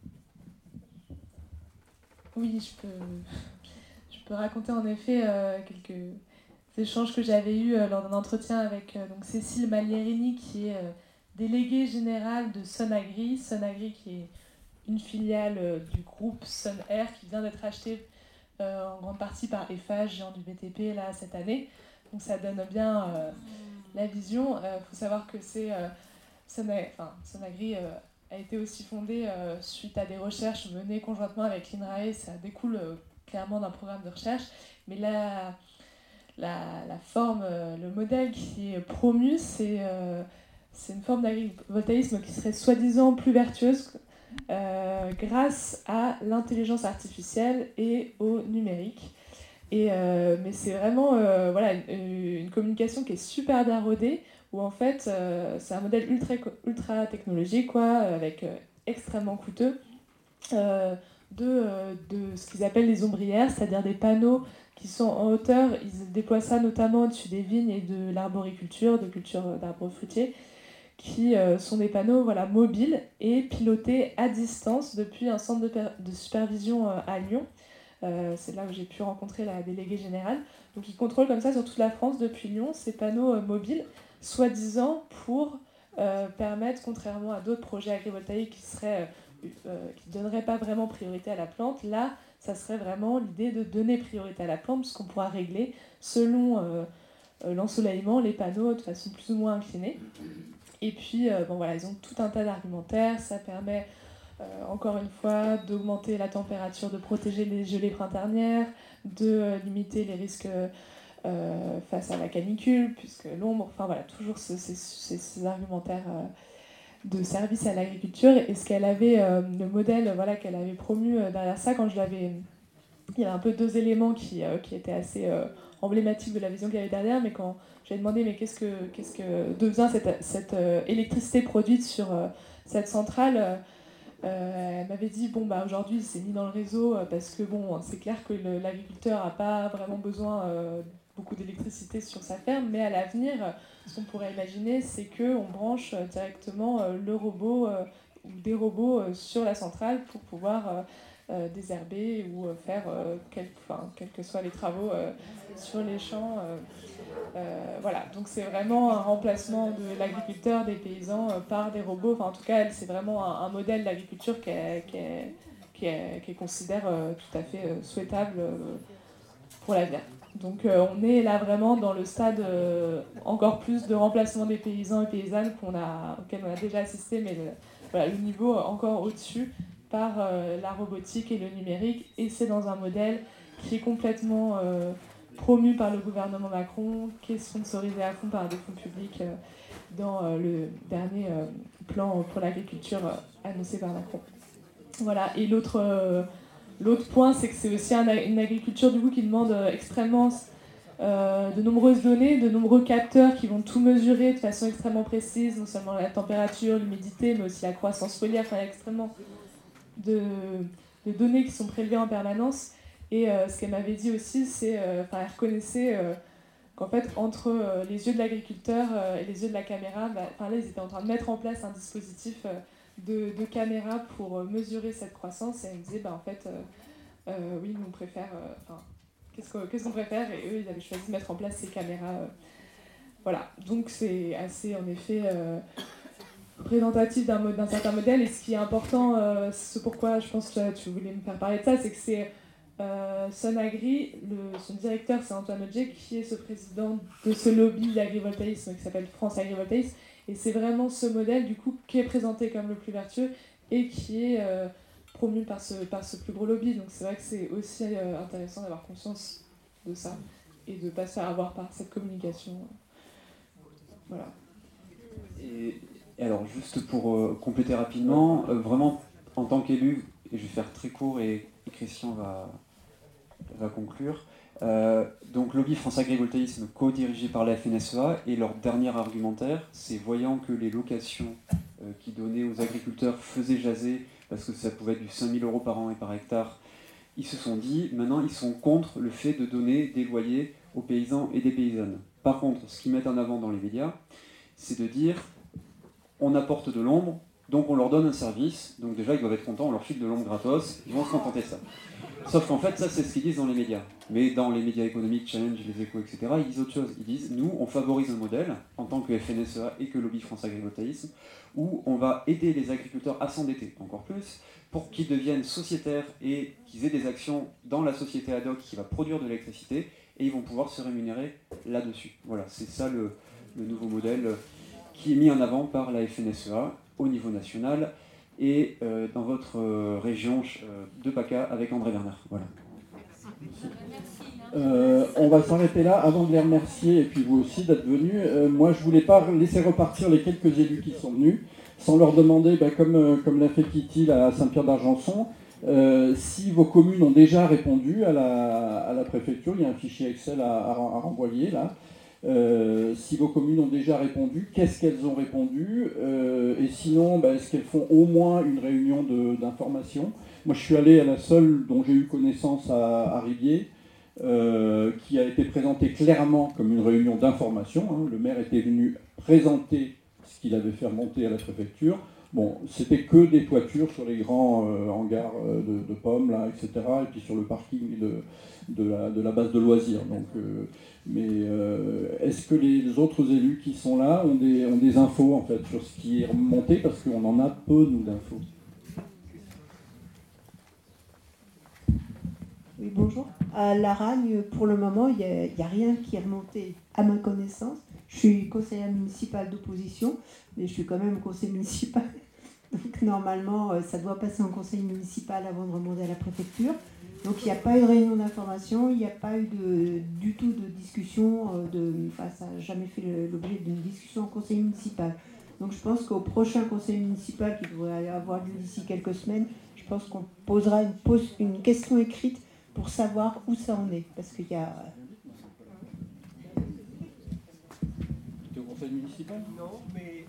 Oui, je peux, je peux raconter en effet euh, quelques échanges que j'avais eus euh, lors d'un entretien avec euh, donc Cécile Maglierini, qui est euh, déléguée générale de Sonagri. Sonagri qui est une filiale euh, du groupe Sonair qui vient d'être achetée euh, en grande partie par Eiffage, géant du B T P, là, cette année. Donc ça donne bien euh, la vision. Il euh, faut savoir que c'est, euh, Sonagri, enfin, Sonagri euh, a été aussi fondée euh, suite à des recherches menées conjointement avec l'INRAE. Ça découle euh, clairement d'un programme de recherche. Mais la, la, la forme, euh, le modèle qui est promu, c'est, euh, c'est une forme d'agrivoltaïsme qui serait soi-disant plus vertueuse euh, grâce à l'intelligence artificielle et au numérique. Et, euh, mais c'est vraiment euh, voilà, une, une communication qui est super bien rodée, où en fait euh, c'est un modèle ultra, ultra technologique, quoi, avec euh, extrêmement coûteux, euh, de, euh, de ce qu'ils appellent les ombrières, c'est-à-dire des panneaux qui sont en hauteur. Ils déploient ça notamment au-dessus des vignes et de l'arboriculture, de culture d'arbres fruitiers, qui euh, sont des panneaux voilà, mobiles et pilotés à distance depuis un centre de, per- de supervision euh, à Lyon. Euh, c'est là où j'ai pu rencontrer la déléguée générale. Donc ils contrôlent comme ça sur toute la France depuis Lyon ces panneaux euh, mobiles, soi-disant pour euh, permettre, contrairement à d'autres projets agrivoltaïques qui seraient, euh, euh, qui ne donneraient pas vraiment priorité à la plante, là ça serait vraiment l'idée de donner priorité à la plante, puisqu'on pourra régler selon euh, euh, l'ensoleillement les panneaux de façon plus ou moins inclinée. Et puis euh, bon, voilà, ils ont tout un tas d'argumentaires. Ça permet Euh, encore une fois, d'augmenter la température, de protéger les gelées printanières, de euh, limiter les risques euh, face à la canicule, puisque l'ombre, enfin voilà, toujours ce, ces, ces, ces argumentaires euh, de service à l'agriculture. Et ce qu'elle avait, euh, le modèle voilà, qu'elle avait promu euh, derrière ça, quand je l'avais... Il y avait un peu deux éléments qui, euh, qui étaient assez euh, emblématiques de la vision qu'il y avait derrière, mais quand j'ai demandé mais qu'est-ce que, qu'est-ce que devient cette, cette euh, électricité produite sur euh, cette centrale, euh, Euh, elle m'avait dit bon bah aujourd'hui il s'est mis dans le réseau euh, parce que bon c'est clair que le, l'agriculteur n'a pas vraiment besoin euh, beaucoup d'électricité sur sa ferme, mais à l'avenir euh, ce qu'on pourrait imaginer c'est qu'on branche euh, directement euh, le robot euh, ou des robots euh, sur la centrale pour pouvoir euh, euh, désherber ou euh, faire euh, quel, enfin, quels que soient les travaux euh, sur les champs. Euh, Euh, voilà, donc c'est vraiment un remplacement de l'agriculteur, des paysans euh, par des robots. Enfin, en tout cas, elle, c'est vraiment un, un modèle d'agriculture qu'elle, qu'elle, qu'elle, qu'elle considère euh, tout à fait euh, souhaitable euh, pour l'avenir. Donc euh, on est là vraiment dans le stade euh, encore plus de remplacement des paysans et paysannes qu'on a, auquel on a déjà assisté, mais le, voilà, le niveau encore au-dessus par euh, la robotique et le numérique. Et c'est dans un modèle qui est complètement... Euh, promu par le gouvernement Macron, qui est sponsorisé à fond par des fonds publics euh, dans euh, le dernier euh, plan pour l'agriculture euh, annoncé par Macron. Voilà. Et l'autre, euh, l'autre point, c'est que c'est aussi un, une agriculture du coup, qui demande euh, extrêmement euh, de nombreuses données, de nombreux capteurs qui vont tout mesurer de façon extrêmement précise, non seulement la température, l'humidité, mais aussi la croissance foliaire. Enfin, il y a extrêmement de, de données qui sont prélevées en permanence. Et euh, ce qu'elle m'avait dit aussi, c'est euh, elle reconnaissait euh, qu'en fait, entre euh, les yeux de l'agriculteur euh, et les yeux de la caméra, bah, là, ils étaient en train de mettre en place un dispositif euh, de, de caméra pour euh, mesurer cette croissance. Et elle me disait, bah, en fait, euh, euh, oui, nous, on préfère... Euh, qu'est-ce, qu'on, qu'est-ce qu'on préfère ? Et eux, ils avaient choisi de mettre en place ces caméras. Euh, voilà, donc c'est assez, en effet... Euh, représentatif d'un, d'un certain modèle. Et ce qui est important, euh, ce pourquoi je pense que tu voulais me faire parler de ça, c'est que c'est Euh, Sonagri, le, son directeur c'est Antoine Odger, qui est ce président de ce lobby d'agrivoltaïsme qui s'appelle France Agrivoltaïsme, et c'est vraiment ce modèle du coup qui est présenté comme le plus vertueux et qui est euh, promu par ce, par ce plus gros lobby. Donc c'est vrai que c'est aussi euh, intéressant d'avoir conscience de ça et de ne pas se faire avoir par cette communication. Voilà. Et, et alors juste pour euh, compléter rapidement, euh, vraiment en tant qu'élu, et je vais faire très court et, et Christian va... va conclure. Euh, donc Lobby France Agrivoltaïsme, co-dirigé par la F N S E A, et leur dernier argumentaire, c'est voyant que les locations euh, qui donnaient aux agriculteurs faisaient jaser, parce que ça pouvait être du cinq mille euros par an et par hectare, ils se sont dit, maintenant ils sont contre le fait de donner des loyers aux paysans et des paysannes. Par contre, ce qu'ils mettent en avant dans les médias, c'est de dire on apporte de l'ombre, donc on leur donne un service, donc déjà ils doivent être contents, on leur file de l'ombre gratos, ils vont se contenter de ça. Sauf qu'en fait, ça c'est ce qu'ils disent dans les médias. Mais dans les médias économiques, Challenge, Les Échos, et cetera, ils disent autre chose. Ils disent, nous, on favorise un modèle, en tant que F N S E A et que Lobby France Agrivoltaïsme, où on va aider les agriculteurs à s'endetter encore plus, pour qu'ils deviennent sociétaires et qu'ils aient des actions dans la société ad hoc qui va produire de l'électricité, et ils vont pouvoir se rémunérer là-dessus. Voilà, c'est ça le, le nouveau modèle qui est mis en avant par la F N S E A au niveau national, et euh, dans votre euh, région euh, de PACA avec André Werner. Voilà. Euh, on va s'arrêter là avant de les remercier et puis vous aussi d'être venus. Euh, moi je voulais pas laisser repartir les quelques élus qui sont venus sans leur demander, bah, comme, euh, comme l'a fait Kitty là, à Saint-Pierre-d'Argenson, euh, si vos communes ont déjà répondu à la, à la préfecture. Il y a un fichier Excel à, à, à renvoyer là. Euh, si vos communes ont déjà répondu, qu'est-ce qu'elles ont répondu, euh, et sinon bah, est-ce qu'elles font au moins une réunion d'information. Moi je suis allé à la seule dont j'ai eu connaissance à, à Ribier, euh, qui a été présentée clairement comme une réunion d'information, hein. Le maire était venu présenter ce qu'il avait fait remonter à la préfecture. Bon, c'était que des toitures sur les grands euh, hangars euh, de, de pommes, là, et cetera, et puis sur le parking de, de, la, de la base de loisirs. Donc, euh, mais euh, est-ce que les autres élus qui sont là ont des, ont des infos en fait sur ce qui est remonté, parce qu'on en a peu, nous, d'infos. Oui, bonjour. À Laragne, pour le moment, il n'y a, a rien qui est remonté à ma connaissance. Je suis conseillère municipale d'opposition, mais je suis quand même conseiller municipal. Donc normalement, ça doit passer en conseil municipal avant de remonter à la préfecture. Donc il n'y a pas eu de réunion d'information, il n'y a pas eu de, du tout de discussion, de, enfin ça n'a jamais fait l'objet d'une discussion en conseil municipal. Donc je pense qu'au prochain conseil municipal qui devrait avoir lieu d'ici quelques semaines, je pense qu'on posera une, pose, une question écrite pour savoir où ça en est. Parce qu'il y a... Tu es au conseil municipal ? Non, mais...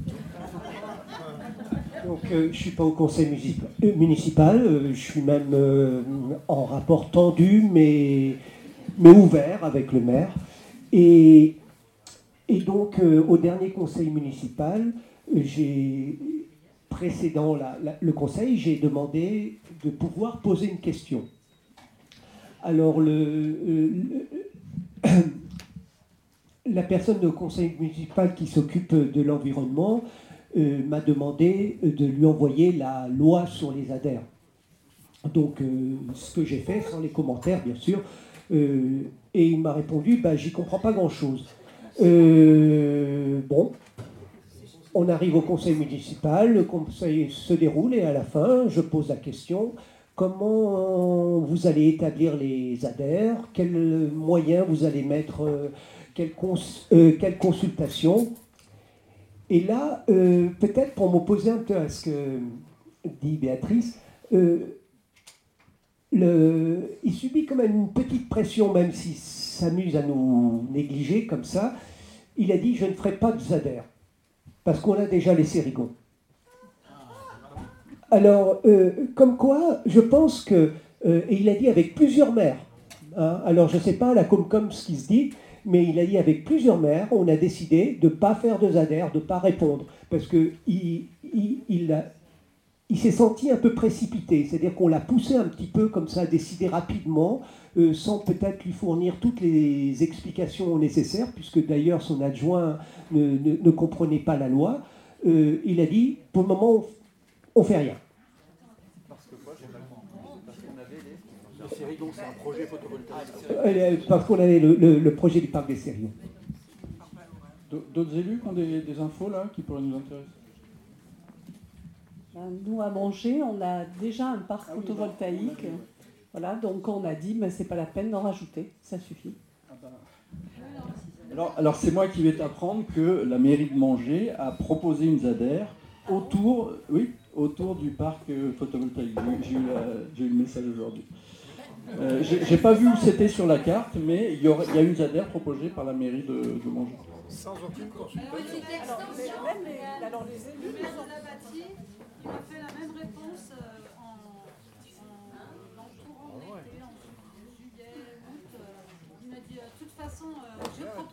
Donc euh, je ne suis pas au conseil municipal, euh, municipal euh, je suis même euh, en rapport tendu, mais, mais ouvert avec le maire. Et, et donc euh, au dernier conseil municipal, j'ai, précédant la, la, le conseil, j'ai demandé de pouvoir poser une question. Alors le, euh, le la personne au conseil municipal qui s'occupe de l'environnement euh, m'a demandé de lui envoyer la loi sur les A D E R. Donc, euh, ce que j'ai fait, sans les commentaires, bien sûr, euh, et il m'a répondu, bah, j'y comprends pas grand-chose. Euh, bon, on arrive au conseil municipal, le conseil se déroule, et à la fin, je pose la question, comment vous allez établir les A D E R, quels moyens vous allez mettre, euh, quelle, cons euh, quelle consultation. Et là, euh, peut-être pour m'opposer un peu à ce que dit Béatrice, euh, le, il subit quand même une petite pression, même s'il s'amuse à nous négliger comme ça. Il a dit, je ne ferai pas de Z A D E R, parce qu'on a déjà les Sérigons. Alors, euh, comme quoi, je pense que, euh, et il a dit avec plusieurs maires, hein, alors je ne sais pas à la Comcom ce qui se dit, mais il a dit avec plusieurs maires, on a décidé de ne pas faire de Z A D E R, de ne pas répondre, parce qu'il il, il, il s'est senti un peu précipité, c'est-à-dire qu'on l'a poussé un petit peu comme ça à décider rapidement, euh, sans peut-être lui fournir toutes les explications nécessaires, puisque d'ailleurs son adjoint ne, ne, ne comprenait pas la loi. Euh, il a dit, pour le moment, on ne fait rien. Parce que quoi, j'ai mal compris. Parce qu'on avait les... Le Sérigon, c'est un projet photovoltaïque. Euh, parce qu'on avait le, le, le projet du parc des Sérions. D'autres élus qui ont des, des infos là, qui pourraient nous intéresser? Nous, à Manger, on a déjà un parc ah oui, photovoltaïque. Non, voilà, donc on a dit, mais c'est pas la peine d'en rajouter, ça suffit. Ah bah. Alors, alors c'est moi qui vais t'apprendre que la mairie de Manger a proposé une Z A D E R autour, oui, autour du parc photovoltaïque. J'ai eu, eu le message aujourd'hui. Euh, J'ai pas vu où c'était sur la carte, mais il y, aurait, il y a une Z A D E R proposée par la mairie de, de Manger. Sans aucune consultation. Alors, les, même les, alors les élus, ils ont... Il m'a fait la même réponse euh, en, en l'entourant de l'été, en juillet, août. Euh, il m'a dit, de toute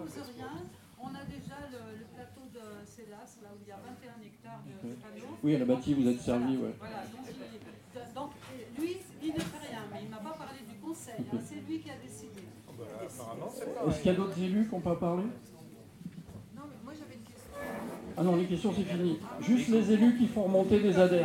propose rien. On a déjà le, le plateau de Célas, là où il y a vingt et un hectares de Okay. panneaux. Oui, à la bâtie, vous êtes servi, voilà, ouais. voilà, donc, il, donc, lui, il ne fait rien, mais il ne m'a pas parlé du conseil. Hein, c'est lui qui a décidé. Est-ce qu'il y a d'autres élus qui n'ont pas parlé? Non, mais moi j'avais une question. Ah non, les questions c'est fini. Juste les élus qui font remonter des adhères.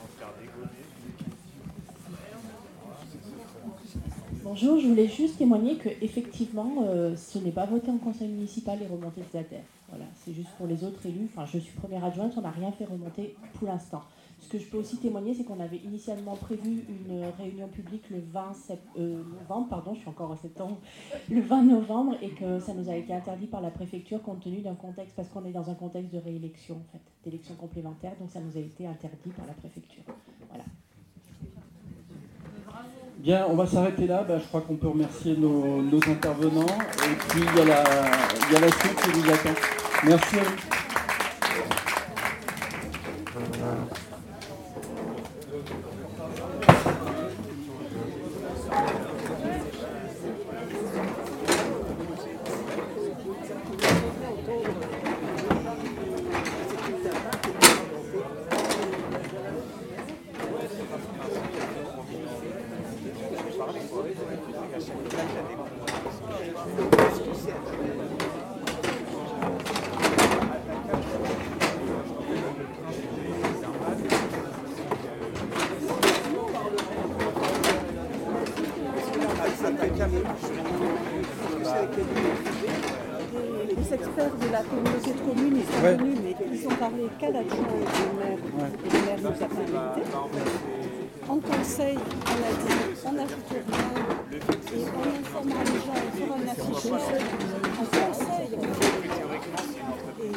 Bonjour, je voulais juste témoigner que effectivement, euh, ce n'est pas voté en conseil municipal et remonter des adhères. Voilà, c'est juste pour les autres élus. Enfin, je suis première adjointe, on n'a rien fait remonter pour l'instant. Ce que je peux aussi témoigner, c'est qu'on avait initialement prévu une réunion publique le vingt novembre, pardon, je suis encore en septembre, le vingt novembre, et que ça nous a été interdit par la préfecture compte tenu d'un contexte, parce qu'on est dans un contexte de réélection, en fait, d'élection complémentaire, donc ça nous a été interdit par la préfecture. Voilà. Bien, on va s'arrêter là. Ben, je crois qu'on peut remercier nos, nos intervenants. Et puis, il y, a la, il y a la suite qui nous attend. Merci à vous. Les experts de la communauté de communes, ils sont Ouais. venus, mais ils ont parlé qu'à l'adjoint du maire. Et le maire nous a pas invités. En conseil, on a dit, on n'ajoute rien. Et on informera les gens, on fera un affichage. En conseil, on fait. Et...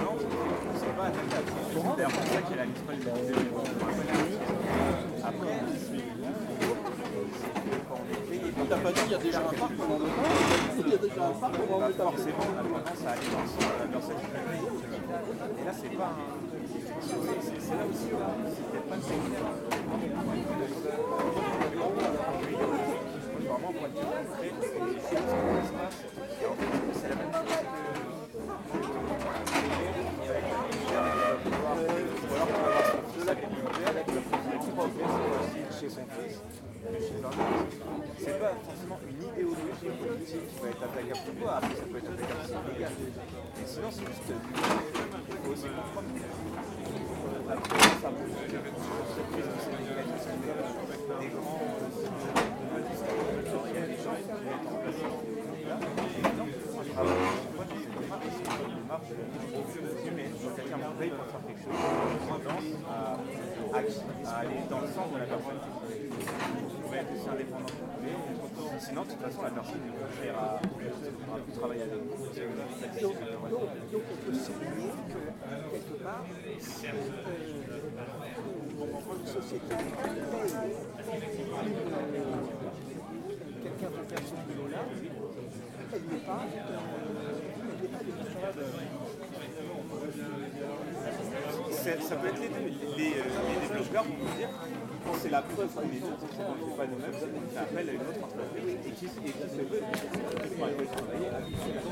T'as pas dit qu'il y a déjà un parc pendant le temps? Il y a déjà un parc pendant le temps. Forcément, on a tendance à aller dans le sens de la personne qui le fait. Et là, c'est pas un. C'est là aussi, c'est peut-être pas le secteur. Vraiment, pour être concret, c'est ce qui se passe. Et en fait, c'est la même chose que. Ou alors, on va avoir son fils avec une père, avec le professeur chez son fils. C'est pas forcément une idéologie politique qui va être attaquable pour toi, après ça peut être attaquable si c'est légal. Mais sinon c'est juste il faut aussi comprendre après ça bouge cette prise de ces mécanismes des grands il y a des gens qui mettent en place là et non, moi je travaille moi je suis pas ici sur une démarche humaine, quand quelqu'un me paye pour faire quelque chose, j'ai tendance à, à, à aller dans le sens de la personne qui peut être aussi indépendant. Sinon, de toute façon, la personne ne pourra plus travailler avec vous. Donc, donc, donc on peut souligner que, quelque part, si euh, une société paye quelqu'un pour faire ce boulot-là, elle n'est pas, elle n'est pas démontrable. Ça peut être les deux. Les, euh, les développeurs vont vous dire, quand c'est la preuve que les autres ne font pas de même, on fait appel à une autre entreprise et qui, et qui se veut qui pourra aller travailler à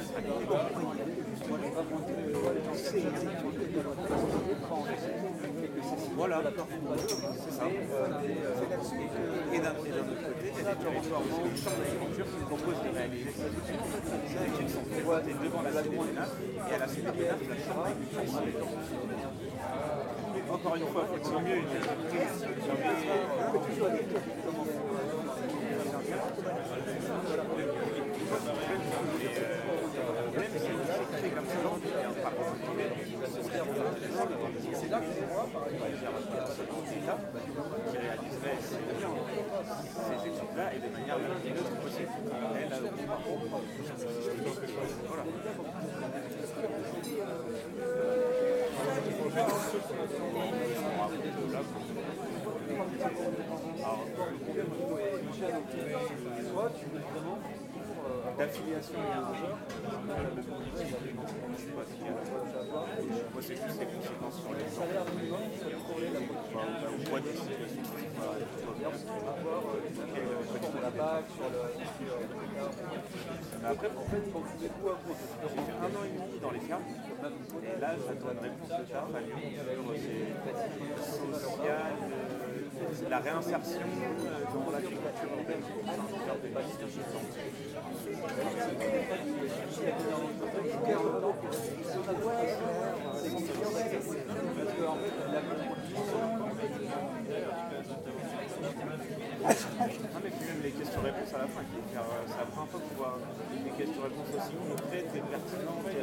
voilà, c'est ça. Et d'un autre côté, il y a des territoires où les chambres d'agriculture qui proposent de réaliser ça tout de suite, qui sont présentés devant la Cité des Nappes et à la Cité des Nappes, la chambre d'agriculture. Encore une fois, il faut mieux une entreprise c'est là que je vois, par exemple, l'État qui réaliserait ces études-là et de manière la plus neutre possible. Elle, par contre, voilà. D'affiliation et d'argent, le politique, je ne sais pas si moi c'est juste les conséquences sur les salaires minimums, on voit des situations qui sont pas sur la bac, sur le. Mais après, en fait, j'ai fait un an et demi dans les fermes, et là, ça donne réponse de taf à Lyon sur social, la réinsertion dans l'agriculture urbaine. Non mais puis même les questions-réponses à la fin, c'est la première fois qu'on voit des questions-réponses aussi concrètes et pertinentes et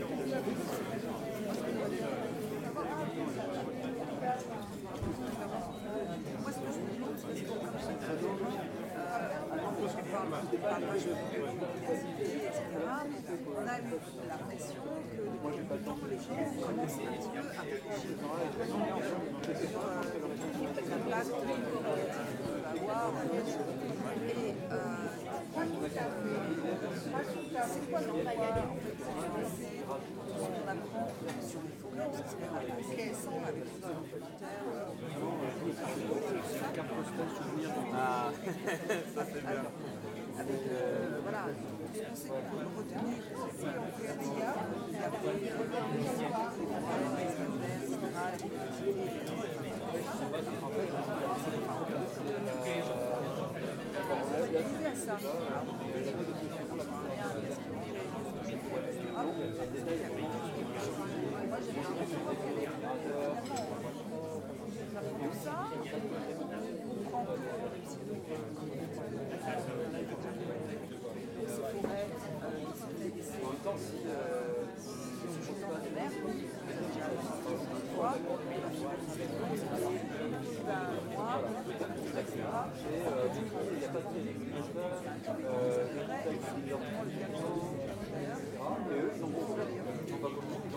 on a eu l'impression que depuis longtemps les gens commencent un petit peu à réfléchir sur la place de avoir. Et pas tout à fait. C'est quoi l'employeur en fait? C'est ce qu'on apprend sur les forums, c'est ce qu'on apprend quels avec les auditeurs. Ah, ça c'est bien. Avec, euh, voilà, ce qu'on sait qu'on peut retenir, si on fait un T I A, il y a des relais de l'histoire, des problèmes extraordinaires, et cetera, la diversité. En fait, c'est à ça. Moi, j'aime bien. Tout ça, on prend En même temps, si ce changement de mer, il n'y a pas de et eux, ils ont beaucoup de ils n'ont pas beaucoup de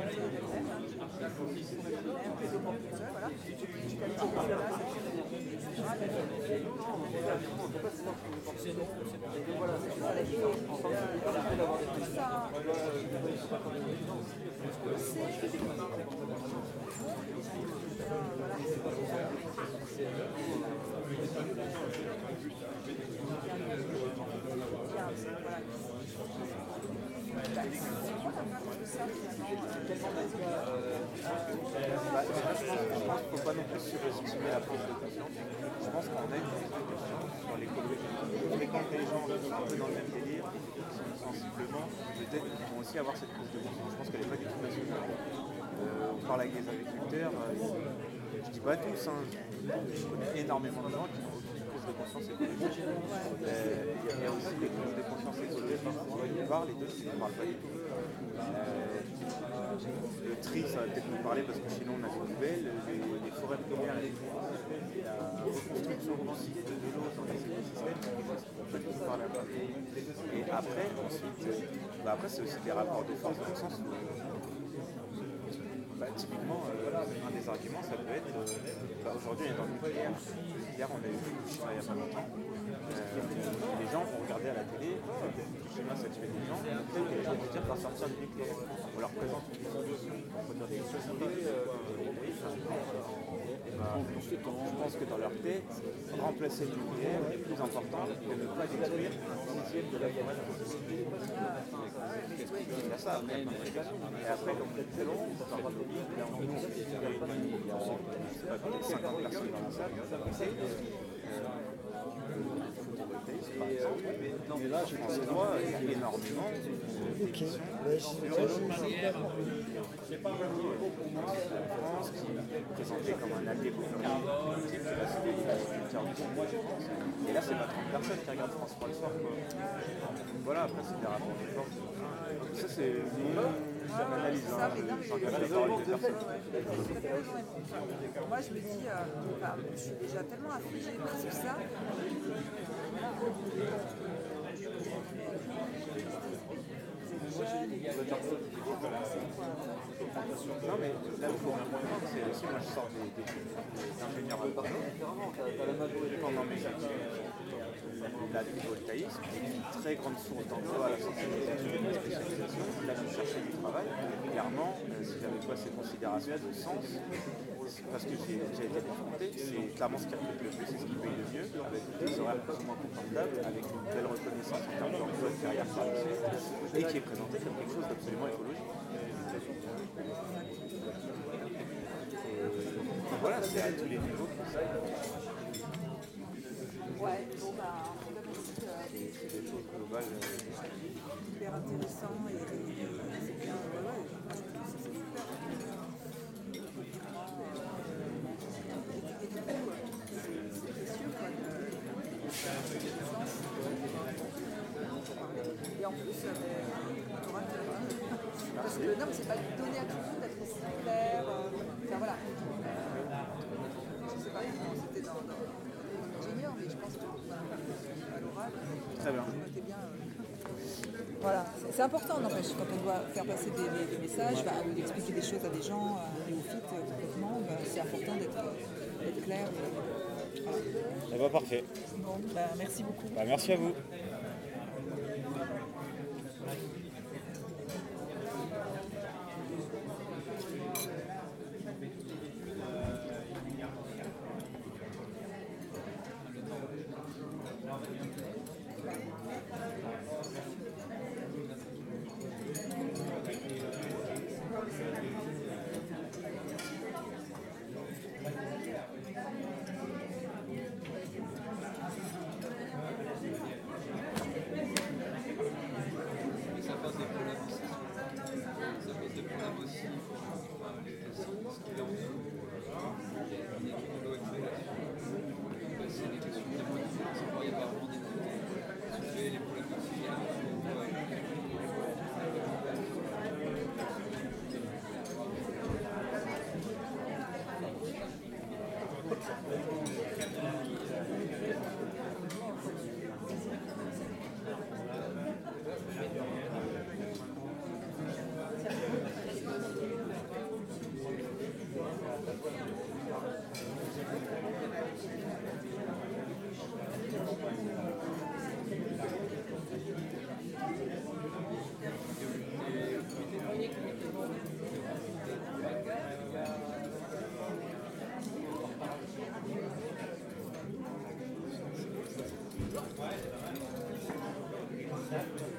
Bah, je pense qu'il ne faut pas non plus surestimer la prise de conscience. Je pense qu'on a une prise de conscience sur l'écologie. Mais quand les gens sont un peu dans le même délire, sensiblement, peut-être qu'ils vont aussi avoir cette prise de conscience. Je pense qu'elle n'est pas du tout nationale. Euh, on parle avec des agriculteurs, euh, je ne dis pas tous, hein, je connais énormément de gens qui ont une prise de conscience écologique. Euh, il y a aussi des prises de conscience écologiques dont ils parlent et d'autres qui ne parlent pas du tout. Euh, le tri, ça va peut-être nous parler parce que chez nous on a des poubelles, les, les forêts primaires, la reconstruction massive de l'eau dans les écosystèmes, c'est quelque chose qui ne peut pas du tout parler à part. Et après, ensuite, bah après c'est aussi des rapports de force dans le sens où bah, typiquement, euh, un des arguments, ça peut être, euh, bah, aujourd'hui on est dans le nucléaire, hier on a eu Fukushima il y a pas longtemps, euh, les gens vont regarder à la télé, Fukushima ça tuait des gens, peut-être que les gens vont dire qu'on va sortir du nucléaire, on leur présente une solution pour produire des sociétés, je pense que dans leur tête, remplacer le nucléaire est plus important que ne pas détruire un sixième de la forêt. Il y a ça après. Et après, comme vous êtes très long, ça part pas de l'objet. Là, on nous, il y a peut-être cinquante personnes dans la salle. C'est photovoltaïsme, par exemple. Mais là, je pense que moi, il y a énormément d'émissions en France qui est présenté comme un allié compétitif de la cité des agriculteurs du monde. Et là, c'est pas trente personnes qui regardent France trois le soir. Donc voilà, après, c'est des rapports de force. Ça, c'est mon analyse. Ça, mais non, mais sans cacher la parole des personnes. Moi, je me dis, euh, enfin, je suis déjà tellement affligée par tout ça. Non mais là il faut comprendre, c'est aussi moi je sors des ingénieurs pendant mes études, l'agrivoltaïsme est une très grande source d'emploi à la sensibilisation et de la spécialisation. Là je cherchais du travail, clairement, si j'avais pas ces considérations de sens, parce que j'ai j'ai été confronté, c'est clairement ce qui recrute le plus, c'est ce qui paye le mieux, avec des horaires plus ou moins confortables, avec une belle reconnaissance en termes d'emploi de carrière par la suite, et qui est présenté comme quelque chose d'absolument écologique. Et voilà, c'est à tous les niveaux que ça. Ouais, bon bah, en tout cas, merci. C'est des choses globales. Hyper intéressant et, et, et c'est bien, ouais, ouais, moi je trouve que c'est super. Et du coup, c'est précieux quoi, de, et en plus, euh, parce que non, mais c'est pas donné à tout le monde d'être aussi clair, enfin voilà. Je sais pas comment c'était dans, dans l'ingénieur, mais je pense que à l'oral, très bien. Bien, euh, voilà, c'est important n'empêche, quand on doit faire passer des, des, des messages, bah, ou d'expliquer des choses à des gens, à néophytes euh, complètement, bah, c'est important d'être clair. Et, voilà. Eh ben, parfait. Bon, bah, merci beaucoup. Bah, merci à vous. Ouais.